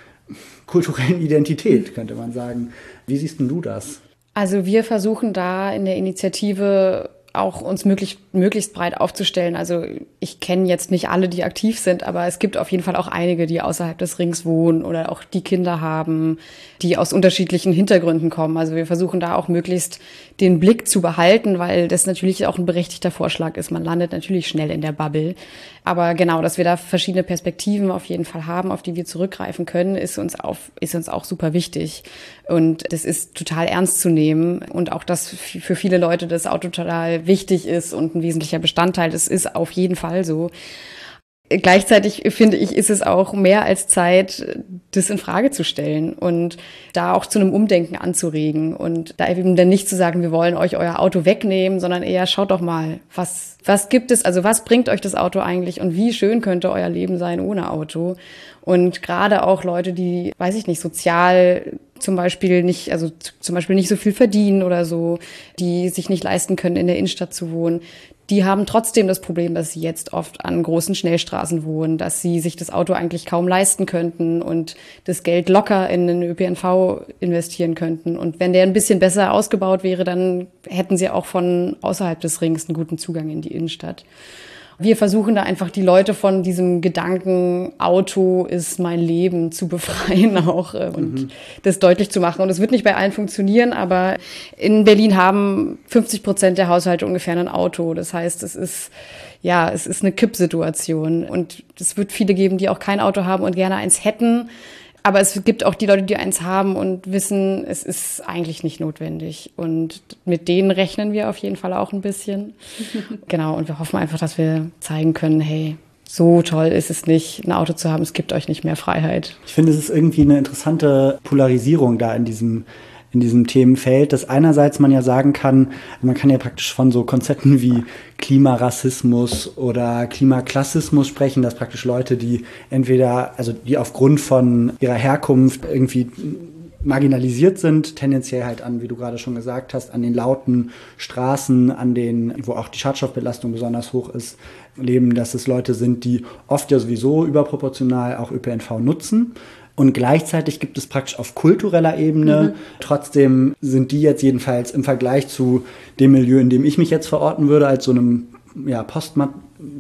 kulturellen Identität, könnte man sagen. Wie siehst denn du das? Also wir versuchen da in der Initiative auch uns möglichst, möglichst breit aufzustellen. Also ich kenne jetzt nicht alle, die aktiv sind, aber es gibt auf jeden Fall auch einige, die außerhalb des Rings wohnen oder auch die Kinder haben, die aus unterschiedlichen Hintergründen kommen. Also wir versuchen da auch möglichst den Blick zu behalten, weil das natürlich auch ein berechtigter Vorschlag ist. Man landet natürlich schnell in der Bubble. Aber genau, dass wir da verschiedene Perspektiven auf jeden Fall haben, auf die wir zurückgreifen können, ist uns, auf, ist uns auch super wichtig. Und das ist total ernst zu nehmen. Und auch, dass für viele Leute das Auto total wichtig ist und ein wesentlicher Bestandteil, das ist auf jeden Fall so. Gleichzeitig finde ich, ist es auch mehr als Zeit, das in Frage zu stellen und da auch zu einem Umdenken anzuregen und da eben dann nicht zu sagen, wir wollen euch euer Auto wegnehmen, sondern eher schaut doch mal, was, was gibt es, also was bringt euch das Auto eigentlich und wie schön könnte euer Leben sein ohne Auto? Und gerade auch Leute, die, weiß ich nicht, sozial zum Beispiel nicht, also zum Beispiel nicht so viel verdienen oder so, die sich nicht leisten können, in der Innenstadt zu wohnen, die haben trotzdem das Problem, dass sie jetzt oft an großen Schnellstraßen wohnen, dass sie sich das Auto eigentlich kaum leisten könnten und das Geld locker in den Ö P N V investieren könnten. Und wenn der ein bisschen besser ausgebaut wäre, dann hätten sie auch von außerhalb des Rings einen guten Zugang in die Innenstadt. Wir versuchen da einfach die Leute von diesem Gedanken, Auto ist mein Leben, zu befreien auch äh, und mhm. das deutlich zu machen. Und es wird nicht bei allen funktionieren, aber in Berlin haben fünfzig Prozent der Haushalte ungefähr ein Auto. Das heißt, es ist, ja, es ist eine Kippsituation. Und es wird viele geben, die auch kein Auto haben und gerne eins hätten. Aber es gibt auch die Leute, die eins haben und wissen, es ist eigentlich nicht notwendig. Und mit denen rechnen wir auf jeden Fall auch ein bisschen. Genau, und wir hoffen einfach, dass wir zeigen können, hey, so toll ist es nicht, ein Auto zu haben, es gibt euch nicht mehr Freiheit. Ich finde, es ist irgendwie eine interessante Polarisierung da in diesem in diesem Themenfeld, dass einerseits man ja sagen kann, man kann ja praktisch von so Konzepten wie Klimarassismus oder Klimaklassismus sprechen, dass praktisch Leute, die entweder, also die aufgrund von ihrer Herkunft irgendwie marginalisiert sind, tendenziell halt an, wie du gerade schon gesagt hast, an den lauten Straßen, an denen, wo auch die Schadstoffbelastung besonders hoch ist, leben, dass es Leute sind, die oft ja sowieso überproportional auch Ö P N V nutzen. Und gleichzeitig gibt es praktisch auf kultureller Ebene, mhm. trotzdem sind die jetzt jedenfalls im Vergleich zu dem Milieu, in dem ich mich jetzt verorten würde, als so einem ja, Postmat-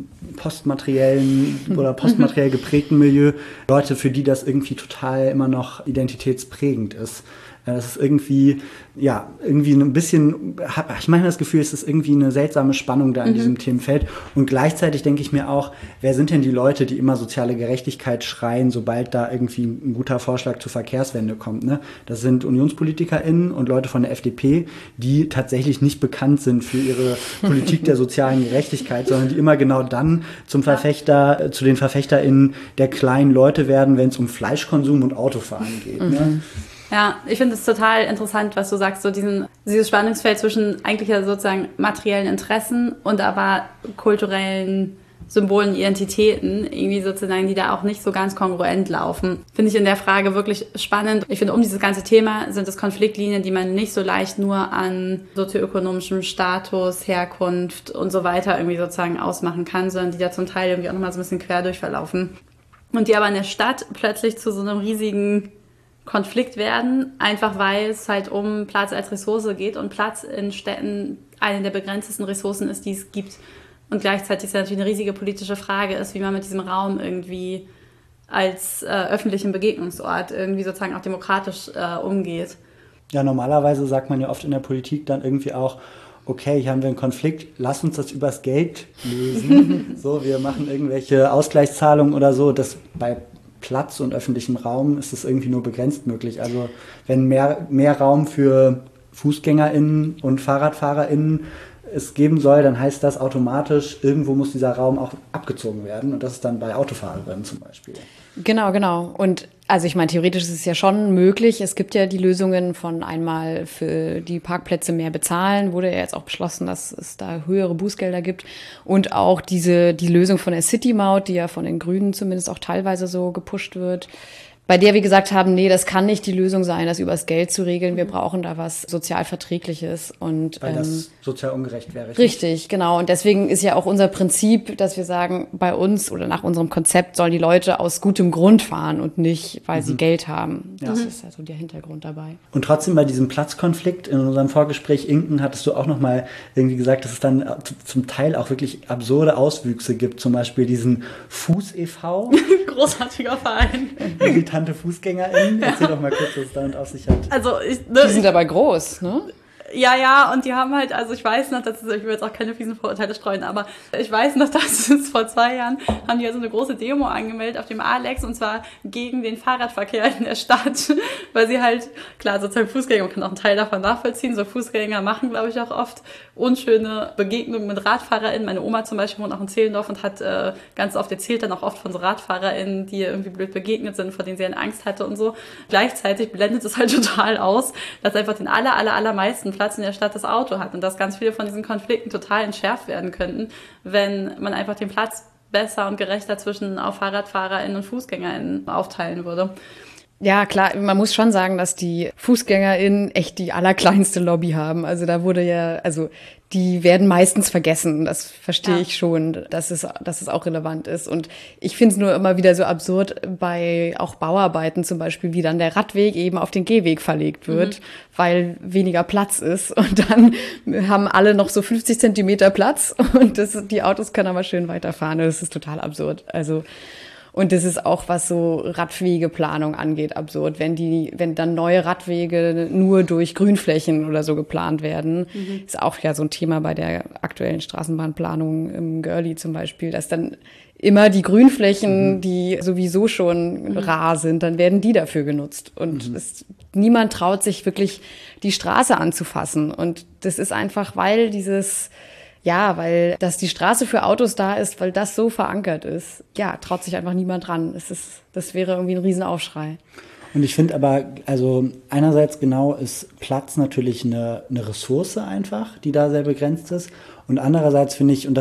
postmateriellen oder postmateriell geprägten Milieu, Leute, für die das irgendwie total immer noch identitätsprägend ist. Das ist irgendwie, ja, irgendwie ein bisschen, hab, ich meine das Gefühl, es ist irgendwie eine seltsame Spannung da in mhm. diesem Themenfeld. Und gleichzeitig denke ich mir auch, wer sind denn die Leute, die immer soziale Gerechtigkeit schreien, sobald da irgendwie ein guter Vorschlag zur Verkehrswende kommt, ne? Das sind UnionspolitikerInnen und Leute von der F D P, die tatsächlich nicht bekannt sind für ihre Politik der sozialen Gerechtigkeit, sondern die immer genau dann zum Verfechter, zu den VerfechterInnen der kleinen Leute werden, wenn es um Fleischkonsum und Autofahren geht, mhm. ne? Ja, ich finde es total interessant, was du sagst, so diesen, dieses Spannungsfeld zwischen eigentlich ja sozusagen materiellen Interessen und aber kulturellen Symbolen, Identitäten, irgendwie sozusagen, die da auch nicht so ganz kongruent laufen. Finde ich in der Frage wirklich spannend. Ich finde, um dieses ganze Thema sind es Konfliktlinien, die man nicht so leicht nur an sozioökonomischem Status, Herkunft und so weiter irgendwie sozusagen ausmachen kann, sondern die da zum Teil irgendwie auch nochmal so ein bisschen quer durchverlaufen. Und die aber in der Stadt plötzlich zu so einem riesigen Konflikt werden, einfach weil es halt um Platz als Ressource geht und Platz in Städten eine der begrenztesten Ressourcen ist, die es gibt. Und gleichzeitig ist ja natürlich eine riesige politische Frage ist, wie man mit diesem Raum irgendwie als äh, öffentlichen Begegnungsort irgendwie sozusagen auch demokratisch äh, umgeht. Ja, normalerweise sagt man ja oft in der Politik dann irgendwie auch, okay, hier haben wir einen Konflikt, lass uns das übers Geld lösen. So, wir machen irgendwelche Ausgleichszahlungen oder so, das bei Platz und öffentlichem Raum ist es irgendwie nur begrenzt möglich. Also wenn mehr, mehr Raum für FußgängerInnen und FahrradfahrerInnen es geben soll, dann heißt das automatisch, irgendwo muss dieser Raum auch abgezogen werden. Und das ist dann bei Autofahrerinnen zum Beispiel. Genau, genau. Und also ich meine, theoretisch ist es ja schon möglich. Es gibt ja die Lösungen von einmal für die Parkplätze mehr bezahlen. Wurde ja jetzt auch beschlossen, dass es da höhere Bußgelder gibt. Und auch diese die Lösung von der City-Maut, die ja von den Grünen zumindest auch teilweise so gepusht wird, bei der wir gesagt haben, nee, das kann nicht die Lösung sein, das übers Geld zu regeln. Wir brauchen da was sozial Verträgliches. Und, Weil das ähm, sozial ungerecht wäre. Richtig? Richtig, genau. Und deswegen ist ja auch unser Prinzip, dass wir sagen, bei uns oder nach unserem Konzept sollen die Leute aus gutem Grund fahren und nicht, weil mhm. sie Geld haben. Das mhm. ist ja so der Hintergrund dabei. Und trotzdem bei diesem Platzkonflikt in unserem Vorgespräch, Inken, hattest du auch noch mal irgendwie gesagt, dass es dann zum Teil auch wirklich absurde Auswüchse gibt. Zum Beispiel diesen Fuß e V Großartiger Verein. Militante FußgängerInnen. Erzähl doch mal kurz, was es damit auf sich hat. Also ich, ne, die sind aber groß, ne? Ja, ja, und die haben halt, also ich weiß noch, das ist, ich will jetzt auch keine fiesen Vorurteile streuen, aber ich weiß noch, dass es vor zwei Jahren haben die ja so eine große Demo angemeldet auf dem Alex und zwar gegen den Fahrradverkehr in der Stadt, weil sie halt, klar, sozusagen Fußgänger, man kann auch einen Teil davon nachvollziehen, so Fußgänger machen, glaube ich, auch oft unschöne Begegnungen mit RadfahrerInnen. Meine Oma zum Beispiel wohnt auch in Zehlendorf und hat äh, ganz oft erzählt dann auch oft von so RadfahrerInnen, die ihr irgendwie blöd begegnet sind, vor denen sie Angst hatte und so. Gleichzeitig blendet es halt total aus, dass einfach den aller, aller, allermeisten Platz in der Stadt das Auto hat und dass ganz viele von diesen Konflikten total entschärft werden könnten, wenn man einfach den Platz besser und gerechter zwischen auf FahrradfahrerInnen und FußgängerInnen aufteilen würde. Ja, klar, man muss schon sagen, dass die FußgängerInnen echt die allerkleinste Lobby haben. Also da wurde ja, also die werden meistens vergessen. Das verstehe ja. ich schon, dass es, dass es auch relevant ist. Und ich finde es nur immer wieder so absurd bei auch Bauarbeiten zum Beispiel, wie dann der Radweg eben auf den Gehweg verlegt wird, mhm. weil weniger Platz ist. Und dann haben alle noch so fünfzig Zentimeter Platz und das, die Autos können aber schön weiterfahren. Das ist total absurd. Also und das ist auch, was so Radwegeplanung angeht, absurd. Wenn die, wenn dann neue Radwege nur durch Grünflächen oder so geplant werden, mhm. ist auch ja so ein Thema bei der aktuellen Straßenbahnplanung im Görli zum Beispiel, dass dann immer die Grünflächen, mhm. die sowieso schon mhm. rar sind, dann werden die dafür genutzt. Und mhm. es, niemand traut sich wirklich, die Straße anzufassen. Und das ist einfach, weil dieses Ja, weil, dass die Straße für Autos da ist, weil das so verankert ist. Ja, traut sich einfach niemand ran. Es ist, das wäre irgendwie ein Riesenaufschrei. Und ich finde aber, also einerseits genau ist Platz natürlich eine, eine Ressource einfach, die da sehr begrenzt ist. Und andererseits finde ich, und das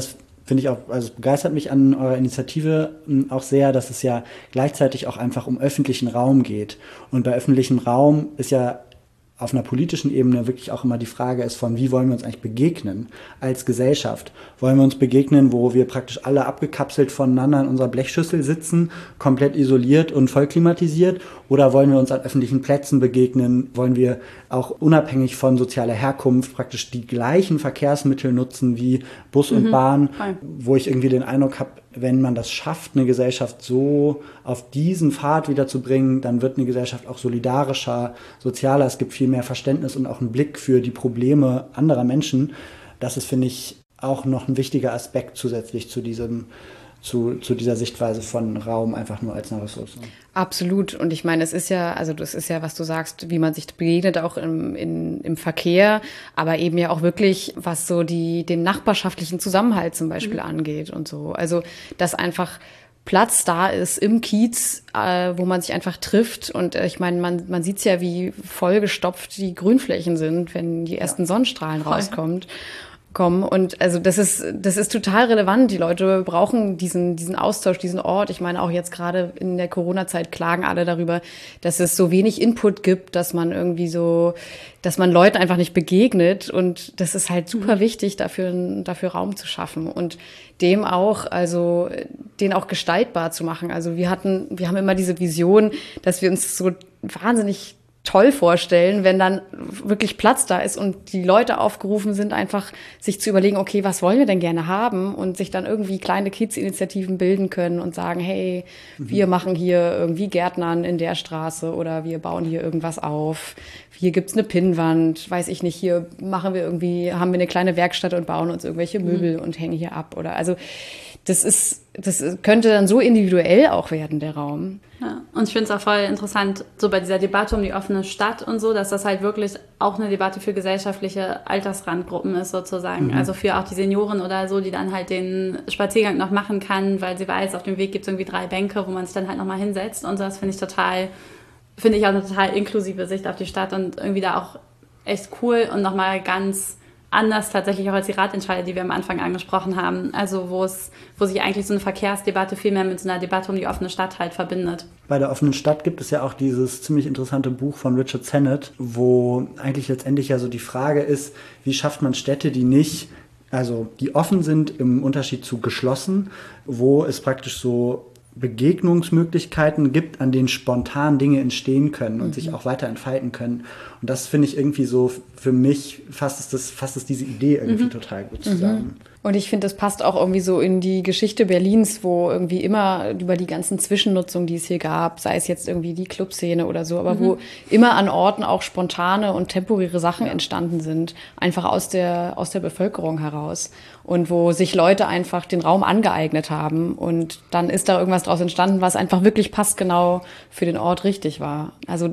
finde ich auch, also es begeistert mich an eurer Initiative auch sehr, dass es ja gleichzeitig auch einfach um öffentlichen Raum geht. Und bei öffentlichem Raum ist ja auf einer politischen Ebene wirklich auch immer die Frage ist von, wie wollen wir uns eigentlich begegnen als Gesellschaft? Wollen wir uns begegnen, wo wir praktisch alle abgekapselt voneinander in unserer Blechschüssel sitzen, komplett isoliert und voll klimatisiert? Oder wollen wir uns an öffentlichen Plätzen begegnen? Wollen wir auch unabhängig von sozialer Herkunft praktisch die gleichen Verkehrsmittel nutzen wie Bus und mhm. Bahn? Wo ich irgendwie den Eindruck habe, wenn man das schafft, eine Gesellschaft so auf diesen Pfad wieder zu bringen, dann wird eine Gesellschaft auch solidarischer, sozialer. Es gibt viel mehr Verständnis und auch einen Blick für die Probleme anderer Menschen. Das ist, finde ich, auch noch ein wichtiger Aspekt zusätzlich zu diesem Zu, zu dieser Sichtweise von Raum einfach nur als eine Ressource. Absolut. Und ich meine, es ist ja, also das ist ja, was du sagst, wie man sich begegnet, auch im, in, im Verkehr, aber eben ja auch wirklich, was so die, den nachbarschaftlichen Zusammenhalt zum Beispiel mhm. angeht und so. Also, dass einfach Platz da ist im Kiez, äh, wo man sich einfach trifft. Und äh, ich meine, man, man sieht's ja, wie vollgestopft die Grünflächen sind, wenn die ersten ja. Sonnenstrahlen Voll. rauskommt. kommen. Und also das ist, das ist total relevant. Die Leute brauchen diesen, diesen Austausch, diesen Ort. Ich meine, auch jetzt gerade in der Corona-Zeit klagen alle darüber, dass es so wenig Input gibt, dass man irgendwie so, dass man Leuten einfach nicht begegnet. Und das ist halt super wichtig, dafür, dafür Raum zu schaffen und dem auch, also, den auch gestaltbar zu machen. Also wir hatten, wir haben immer diese Vision, dass wir uns so wahnsinnig toll vorstellen, wenn dann wirklich Platz da ist und die Leute aufgerufen sind, einfach sich zu überlegen, okay, was wollen wir denn gerne haben und sich dann irgendwie kleine Kids-Initiativen bilden können und sagen, hey, mhm. wir machen hier irgendwie Gärtnern in der Straße oder wir bauen hier irgendwas auf. Hier gibt's eine Pinnwand, weiß ich nicht, hier machen wir irgendwie, haben wir eine kleine Werkstatt und bauen uns irgendwelche Möbel mhm. und hängen hier ab oder also das ist, das könnte dann so individuell auch werden, der Raum. Ja, und ich finde es auch voll interessant, so bei dieser Debatte um die offene Stadt und so, dass das halt wirklich auch eine Debatte für gesellschaftliche Altersrandgruppen ist sozusagen. Mhm. Also für auch die Senioren oder so, die dann halt den Spaziergang noch machen kann, weil sie weiß, auf dem Weg gibt es irgendwie drei Bänke, wo man sich dann halt nochmal hinsetzt und so. Das finde ich total, finde ich auch eine total inklusive Sicht auf die Stadt und irgendwie da auch echt cool und nochmal ganz anders tatsächlich auch als die Ratentscheide, die wir am Anfang angesprochen haben. Also wo es, wo sich eigentlich so eine Verkehrsdebatte viel mehr mit so einer Debatte um die offene Stadt halt verbindet. Bei der offenen Stadt gibt es ja auch dieses ziemlich interessante Buch von Richard Sennett, wo eigentlich letztendlich ja so die Frage ist, wie schafft man Städte, die nicht, also die offen sind im Unterschied zu geschlossen, wo es praktisch so Begegnungsmöglichkeiten gibt, an denen spontan Dinge entstehen können und mhm. sich auch weiter entfalten können. Und das finde ich irgendwie so, für mich fasst es, das, fasst es diese Idee irgendwie mhm. total gut zusammen. Mhm. Und ich finde, das passt auch irgendwie so in die Geschichte Berlins, wo irgendwie immer über die ganzen Zwischennutzungen, die es hier gab, sei es jetzt irgendwie die Clubszene oder so, aber mhm. wo immer an Orten auch spontane und temporäre Sachen ja. entstanden sind, einfach aus der, aus der Bevölkerung heraus. Und wo sich Leute einfach den Raum angeeignet haben. Und dann ist da irgendwas draus entstanden, was einfach wirklich passgenau für den Ort richtig war. Also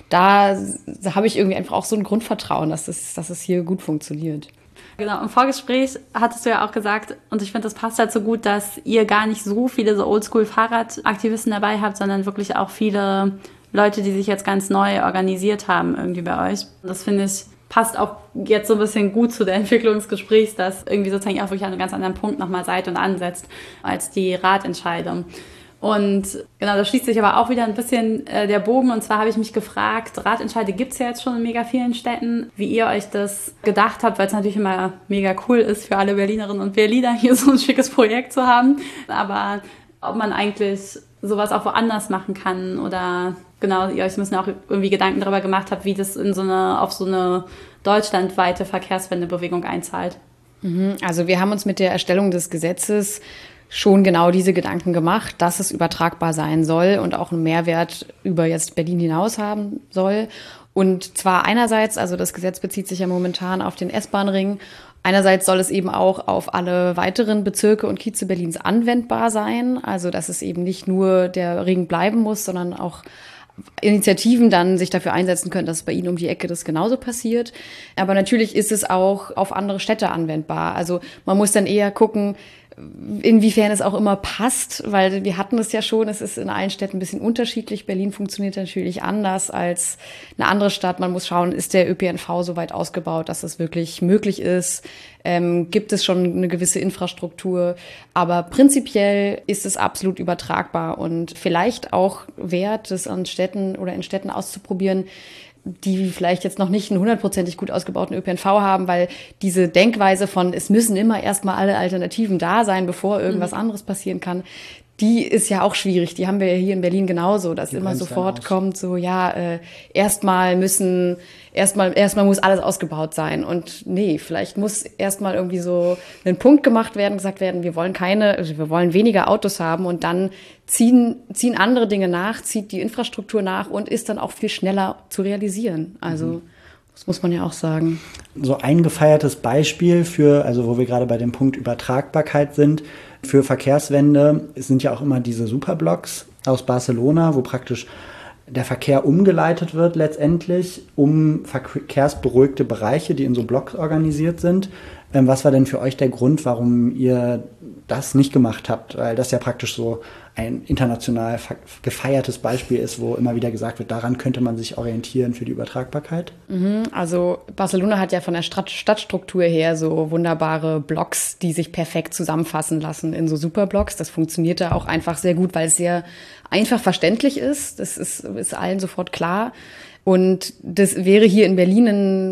da habe ich irgendwie einfach auch so ein Grundvertrauen, dass es, dass es hier gut funktioniert. Genau, im Vorgespräch hattest du ja auch gesagt, und ich finde, das passt halt so gut, dass ihr gar nicht so viele so Oldschool-Fahrradaktivisten dabei habt, sondern wirklich auch viele Leute, die sich jetzt ganz neu organisiert haben irgendwie bei euch. Das finde ich passt auch jetzt so ein bisschen gut zu der Entwicklung des Gesprächs, dass irgendwie sozusagen auch wirklich an einem ganz anderen Punkt nochmal seid und ansetzt als die Ratentscheidung. Und genau, da schließt sich aber auch wieder ein bisschen äh, der Bogen. Und zwar habe ich mich gefragt, Ratentscheide gibt es ja jetzt schon in mega vielen Städten, wie ihr euch das gedacht habt, weil es natürlich immer mega cool ist für alle Berlinerinnen und Berliner, hier so ein schickes Projekt zu haben. Aber ob man eigentlich sowas auch woanders machen kann oder genau, ihr euch müssen auch irgendwie Gedanken darüber gemacht habt, wie das in so eine, auf so eine deutschlandweite Verkehrswendebewegung einzahlt. Also wir haben uns mit der Erstellung des Gesetzes schon genau diese Gedanken gemacht, dass es übertragbar sein soll und auch einen Mehrwert über jetzt Berlin hinaus haben soll. Und zwar einerseits, also das Gesetz bezieht sich ja momentan auf den S-Bahn-Ring. Einerseits soll es eben auch auf alle weiteren Bezirke und Kieze Berlins anwendbar sein. Also dass es eben nicht nur der Ring bleiben muss, sondern auch Initiativen dann sich dafür einsetzen können, dass bei Ihnen um die Ecke das genauso passiert. Aber natürlich ist es auch auf andere Städte anwendbar. Also man muss dann eher gucken, inwiefern es auch immer passt, weil wir hatten es ja schon, es ist in allen Städten ein bisschen unterschiedlich. Berlin funktioniert natürlich anders als eine andere Stadt. Man muss schauen, ist der Ö P N V so weit ausgebaut, dass es wirklich möglich ist? Ähm, gibt es schon eine gewisse Infrastruktur? Aber prinzipiell ist es absolut übertragbar und vielleicht auch wert, das an Städten oder in Städten auszuprobieren, die vielleicht jetzt noch nicht einen hundertprozentig gut ausgebauten Ö P N V haben, weil diese Denkweise von, es müssen immer erstmal alle Alternativen da sein, bevor irgendwas mhm. anderes passieren kann, die ist ja auch schwierig. Die haben wir ja hier in Berlin genauso, dass die immer sofort kommt, so, ja, äh, erstmal müssen, erstmal, erstmal muss alles ausgebaut sein. Und nee, vielleicht muss erstmal irgendwie so ein Punkt gemacht werden, gesagt werden, wir wollen keine, also wir wollen weniger Autos haben und dann ziehen, ziehen andere Dinge nach, zieht die Infrastruktur nach und ist dann auch viel schneller zu realisieren. Also, mhm. das muss man ja auch sagen. So ein gefeiertes Beispiel für, also wo wir gerade bei dem Punkt Übertragbarkeit sind, für Verkehrswende sind ja auch immer diese Superblocks aus Barcelona, wo praktisch der Verkehr umgeleitet wird letztendlich um verkehrsberuhigte Bereiche, die in so Blocks organisiert sind. Ähm, was war denn für euch der Grund, warum ihr das nicht gemacht habt? Weil das ja praktisch so ein international gefeiertes Beispiel ist, wo immer wieder gesagt wird, daran könnte man sich orientieren für die Übertragbarkeit. Also Barcelona hat ja von der Stadtstruktur her so wunderbare Blocks, die sich perfekt zusammenfassen lassen in so Superblocks. Das funktioniert da auch einfach sehr gut, weil es sehr einfach verständlich ist. Das ist, ist allen sofort klar. Und das wäre hier in Berlin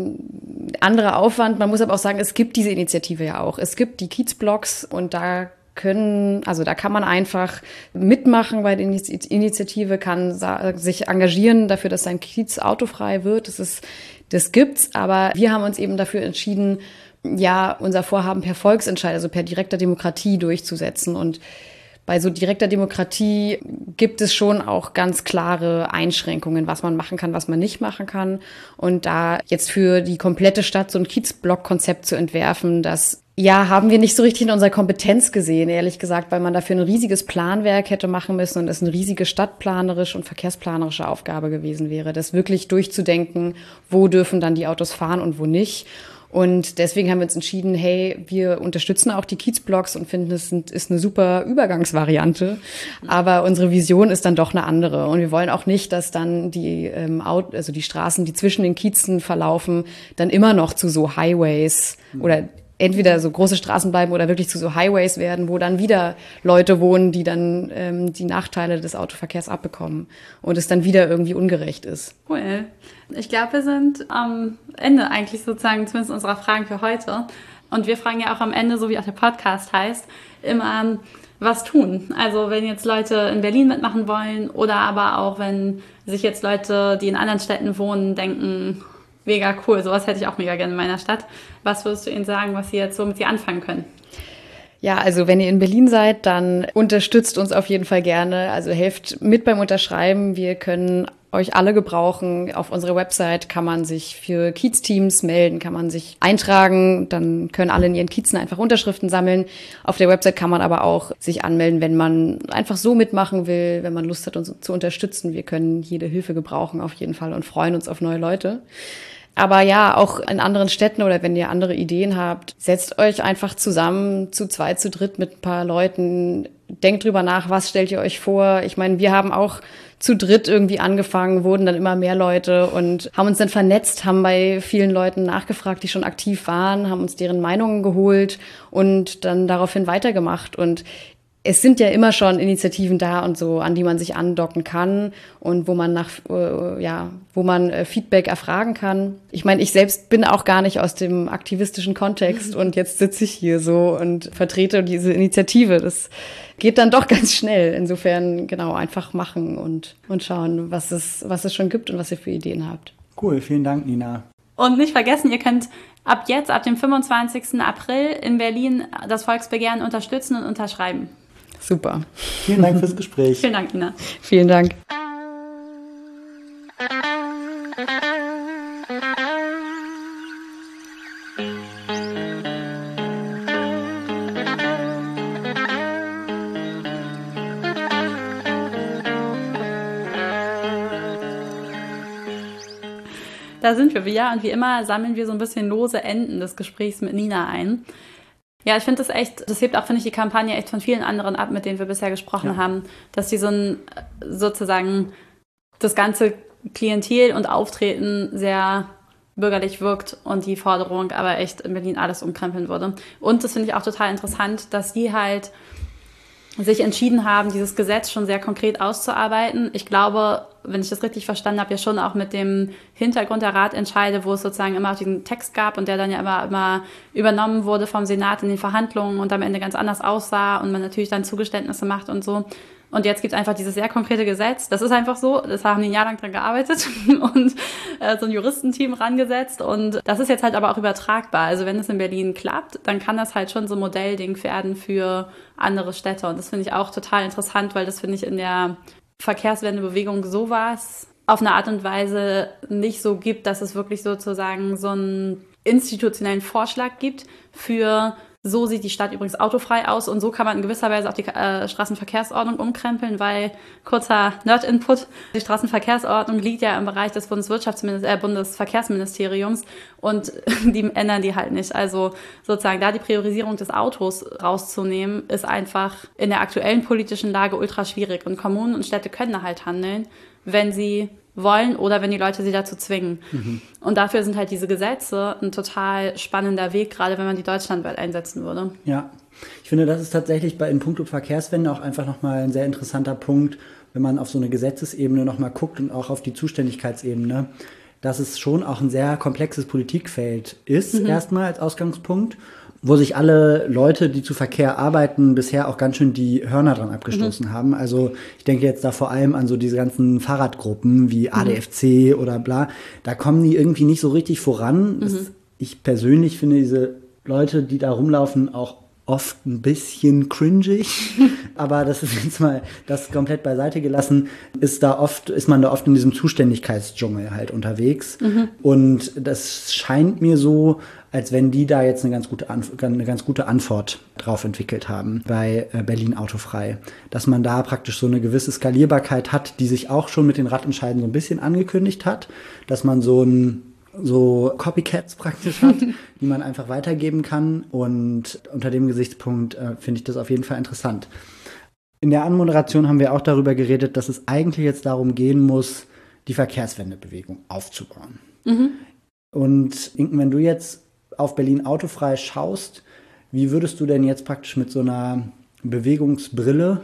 ein anderer Aufwand. Man muss aber auch sagen, es gibt diese Initiative ja auch. Es gibt die Kiezblocks und da können, also da kann man einfach mitmachen bei der Initiative, kann sich engagieren dafür, dass sein Kiez autofrei wird. Das ist, das gibt's, aber wir haben uns eben dafür entschieden, ja, unser Vorhaben per Volksentscheid, also per direkter Demokratie durchzusetzen. Und bei so direkter Demokratie gibt es schon auch ganz klare Einschränkungen, was man machen kann, was man nicht machen kann. Und da jetzt für die komplette Stadt so ein Kiezblock-Konzept zu entwerfen, das ja, haben wir nicht so richtig in unserer Kompetenz gesehen, ehrlich gesagt, weil man dafür ein riesiges Planwerk hätte machen müssen und es eine riesige stadtplanerische und verkehrsplanerische Aufgabe gewesen wäre, das wirklich durchzudenken, wo dürfen dann die Autos fahren und wo nicht. Und deswegen haben wir uns entschieden, hey, wir unterstützen auch die Kiezblocks und finden, es ist eine super Übergangsvariante. Aber unsere Vision ist dann doch eine andere. Und wir wollen auch nicht, dass dann die, ähm, also die Straßen, die zwischen den Kiezen verlaufen, dann immer noch zu so Highways oder entweder so große Straßen bleiben oder wirklich zu so Highways werden, wo dann wieder Leute wohnen, die dann ähm, die Nachteile des Autoverkehrs abbekommen und es dann wieder irgendwie ungerecht ist. Cool. Ich glaube, wir sind am Ende eigentlich sozusagen zumindest unserer Fragen für heute. Und wir fragen ja auch am Ende, so wie auch der Podcast heißt, immer, was tun. Also wenn jetzt Leute in Berlin mitmachen wollen oder aber auch wenn sich jetzt Leute, die in anderen Städten wohnen, denken, mega cool, sowas hätte ich auch mega gerne in meiner Stadt. Was würdest du ihnen sagen, was sie jetzt so mit dir anfangen können? Ja, also wenn ihr in Berlin seid, dann unterstützt uns auf jeden Fall gerne. Also helft mit beim Unterschreiben. Wir können euch alle gebrauchen. Auf unserer Website kann man sich für Kiez-Teams melden, kann man sich eintragen. Dann können alle in ihren Kiezen einfach Unterschriften sammeln. Auf der Website kann man aber auch sich anmelden, wenn man einfach so mitmachen will, wenn man Lust hat, uns zu unterstützen. Wir können jede Hilfe gebrauchen auf jeden Fall und freuen uns auf neue Leute. Aber ja, auch in anderen Städten oder wenn ihr andere Ideen habt, setzt euch einfach zusammen, zu zweit, zu dritt mit ein paar Leuten. Denkt drüber nach, was stellt ihr euch vor? Ich meine, wir haben auch zu dritt irgendwie angefangen, wurden dann immer mehr Leute und haben uns dann vernetzt, haben bei vielen Leuten nachgefragt, die schon aktiv waren, haben uns deren Meinungen geholt und dann daraufhin weitergemacht. Und es sind ja immer schon Initiativen da und so, an die man sich andocken kann und wo man nach, äh, ja, wo man äh, Feedback erfragen kann. Ich meine, ich selbst bin auch gar nicht aus dem aktivistischen Kontext und jetzt sitze ich hier so und vertrete diese Initiative. Das geht dann doch ganz schnell. Insofern, genau, einfach machen und, und schauen, was es, was es schon gibt und was ihr für Ideen habt. Cool, vielen Dank, Nina. Und nicht vergessen, ihr könnt ab jetzt, ab dem fünfundzwanzigsten April in Berlin das Volksbegehren unterstützen und unterschreiben. Super. Vielen Dank fürs Gespräch. Vielen Dank, Nina. Vielen Dank. Da sind wir wieder und wie immer sammeln wir so ein bisschen lose Enden des Gesprächs mit Nina ein. Ja, ich finde das echt, das hebt auch, finde ich, die Kampagne echt von vielen anderen ab, mit denen wir bisher gesprochen ja. haben, dass die so ein, sozusagen das ganze Klientel und Auftreten sehr bürgerlich wirkt und die Forderung aber echt in Berlin alles umkrempeln würde. Und das finde ich auch total interessant, dass die halt sich entschieden haben, dieses Gesetz schon sehr konkret auszuarbeiten. Ich glaube, wenn ich das richtig verstanden habe, ja schon auch mit dem Hintergrund der Ratentscheide, wo es sozusagen immer auch diesen Text gab und der dann ja immer, immer übernommen wurde vom Senat in den Verhandlungen und am Ende ganz anders aussah und man natürlich dann Zugeständnisse macht und so. Und jetzt gibt es einfach dieses sehr konkrete Gesetz. Das ist einfach so. Das haben die ein Jahr lang dran gearbeitet und äh, so ein Juristenteam rangesetzt. Und das ist jetzt halt aber auch übertragbar. Also wenn es in Berlin klappt, dann kann das halt schon so ein Modellding werden für andere Städte. Und das finde ich auch total interessant, weil das finde ich in der Verkehrswendebewegung sowas auf eine Art und Weise nicht so gibt, dass es wirklich sozusagen so einen institutionellen Vorschlag gibt für so sieht die Stadt übrigens autofrei aus und so kann man in gewisser Weise auch die äh, Straßenverkehrsordnung umkrempeln, weil, kurzer Nerd-Input, die Straßenverkehrsordnung liegt ja im Bereich des Bundeswirtschaftsminister- äh, Bundesverkehrsministeriums und die ändern die halt nicht. Also sozusagen da die Priorisierung des Autos rauszunehmen, ist einfach in der aktuellen politischen Lage ultra schwierig und Kommunen und Städte können da halt handeln, wenn sie wollen oder wenn die Leute sie dazu zwingen. Mhm. Und dafür sind halt diese Gesetze ein total spannender Weg, gerade wenn man die deutschlandweit einsetzen würde. Ja, ich finde, das ist tatsächlich bei in puncto Verkehrswende auch einfach nochmal ein sehr interessanter Punkt, wenn man auf so eine Gesetzesebene nochmal guckt und auch auf die Zuständigkeitsebene, dass es schon auch ein sehr komplexes Politikfeld ist, mhm. erstmal als Ausgangspunkt, wo sich alle Leute, die zu Verkehr arbeiten, bisher auch ganz schön die Hörner dran abgestoßen mhm. haben. Also ich denke jetzt da vor allem an so diese ganzen Fahrradgruppen wie A D F C mhm. oder bla. Da kommen die irgendwie nicht so richtig voran. Mhm. Das, ich persönlich finde diese Leute, die da rumlaufen, auch oft ein bisschen cringig, aber das ist jetzt mal das komplett beiseite gelassen, ist da oft, ist man da oft in diesem Zuständigkeitsdschungel halt unterwegs. Mhm. Und das scheint mir so, als wenn die da jetzt eine ganz gute, Anf- eine ganz gute Antwort drauf entwickelt haben bei Berlin Autofrei. Dass man da praktisch so eine gewisse Skalierbarkeit hat, die sich auch schon mit den Ratentscheiden so ein bisschen angekündigt hat, dass man so ein so Copycats praktisch hat, die man einfach weitergeben kann. Und unter dem Gesichtspunkt äh, finde ich das auf jeden Fall interessant. In der Anmoderation haben wir auch darüber geredet, dass es eigentlich jetzt darum gehen muss, die Verkehrswendebewegung aufzubauen. Mhm. Und Inken, wenn du jetzt auf Berlin Autofrei schaust, wie würdest du denn jetzt praktisch mit so einer Bewegungsbrille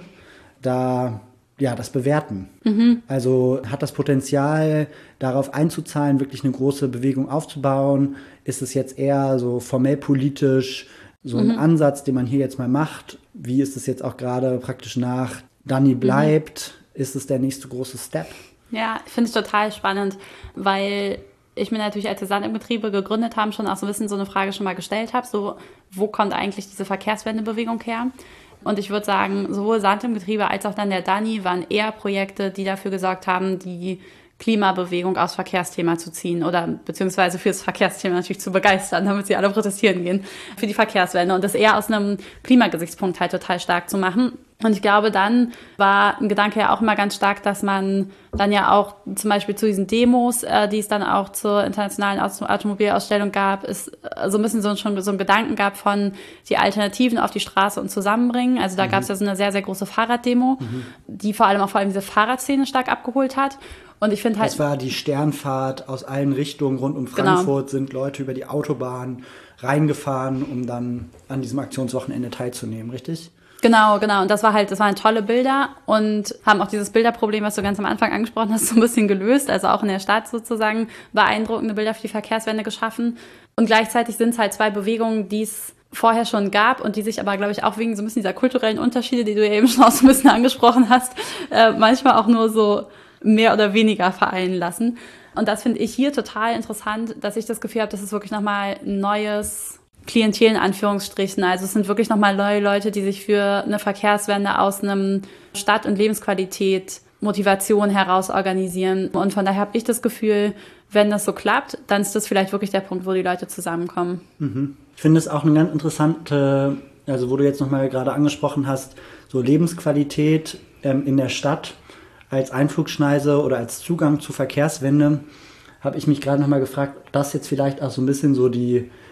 da ja, das bewerten? Mhm. Also hat das Potenzial, darauf einzuzahlen, wirklich eine große Bewegung aufzubauen? Ist es jetzt eher so formell politisch so ein mhm. Ansatz, den man hier jetzt mal macht? Wie ist es jetzt auch gerade praktisch nach Dani bleibt? Mhm. Ist es der nächste große Step? Ja, ich finde es total spannend, weil ich mir natürlich, als wir Sand im Getriebe gegründet haben, schon auch so ein bisschen so eine Frage schon mal gestellt habe, so, wo kommt eigentlich diese Verkehrswendebewegung her? Und ich würde sagen, sowohl Sand im Getriebe als auch dann der Dani waren eher Projekte, die dafür gesorgt haben, die Klimabewegung aufs Verkehrsthema zu ziehen oder beziehungsweise fürs Verkehrsthema natürlich zu begeistern, damit sie alle protestieren gehen für die Verkehrswende und das eher aus einem Klimagesichtspunkt halt total stark zu machen. Und ich glaube, dann war ein Gedanke ja auch immer ganz stark, dass man dann ja auch zum Beispiel zu diesen Demos, äh, die es dann auch zur internationalen Auto- Automobilausstellung gab, es äh, so ein bisschen so, schon so einen Gedanken gab von die Alternativen auf die Straße und zusammenbringen. Also da mhm. gab es ja so eine sehr, sehr große Fahrraddemo, mhm. die vor allem auch vor allem diese Fahrradszene stark abgeholt hat. Und ich finde halt, das war die Sternfahrt aus allen Richtungen rund um Frankfurt, genau. Sind Leute über die Autobahn reingefahren, um dann an diesem Aktionswochenende teilzunehmen, richtig? Genau, genau. Und das war halt, das waren tolle Bilder und haben auch dieses Bilderproblem, was du ganz am Anfang angesprochen hast, so ein bisschen gelöst. Also auch in der Stadt sozusagen beeindruckende Bilder für die Verkehrswende geschaffen. Und gleichzeitig sind es halt zwei Bewegungen, die es vorher schon gab und die sich aber, glaube ich, auch wegen so ein bisschen dieser kulturellen Unterschiede, die du ja eben schon auch so ein bisschen angesprochen hast, äh, manchmal auch nur so mehr oder weniger vereinen lassen. Und das finde ich hier total interessant, dass ich das Gefühl habe, dass es wirklich nochmal ein neues Klientel in Anführungsstrichen. Also es sind wirklich nochmal neue Leute, die sich für eine Verkehrswende aus einem Stadt- und Lebensqualität, Motivation heraus organisieren. Und von daher habe ich das Gefühl, wenn das so klappt, dann ist das vielleicht wirklich der Punkt, wo die Leute zusammenkommen. Mhm. Ich finde es auch eine ganz interessante, also wo du jetzt nochmal gerade angesprochen hast, so Lebensqualität ähm, in der Stadt als Einflugschneise oder als Zugang zur Verkehrswende, habe ich mich gerade nochmal gefragt, ob das jetzt vielleicht auch so ein bisschen so die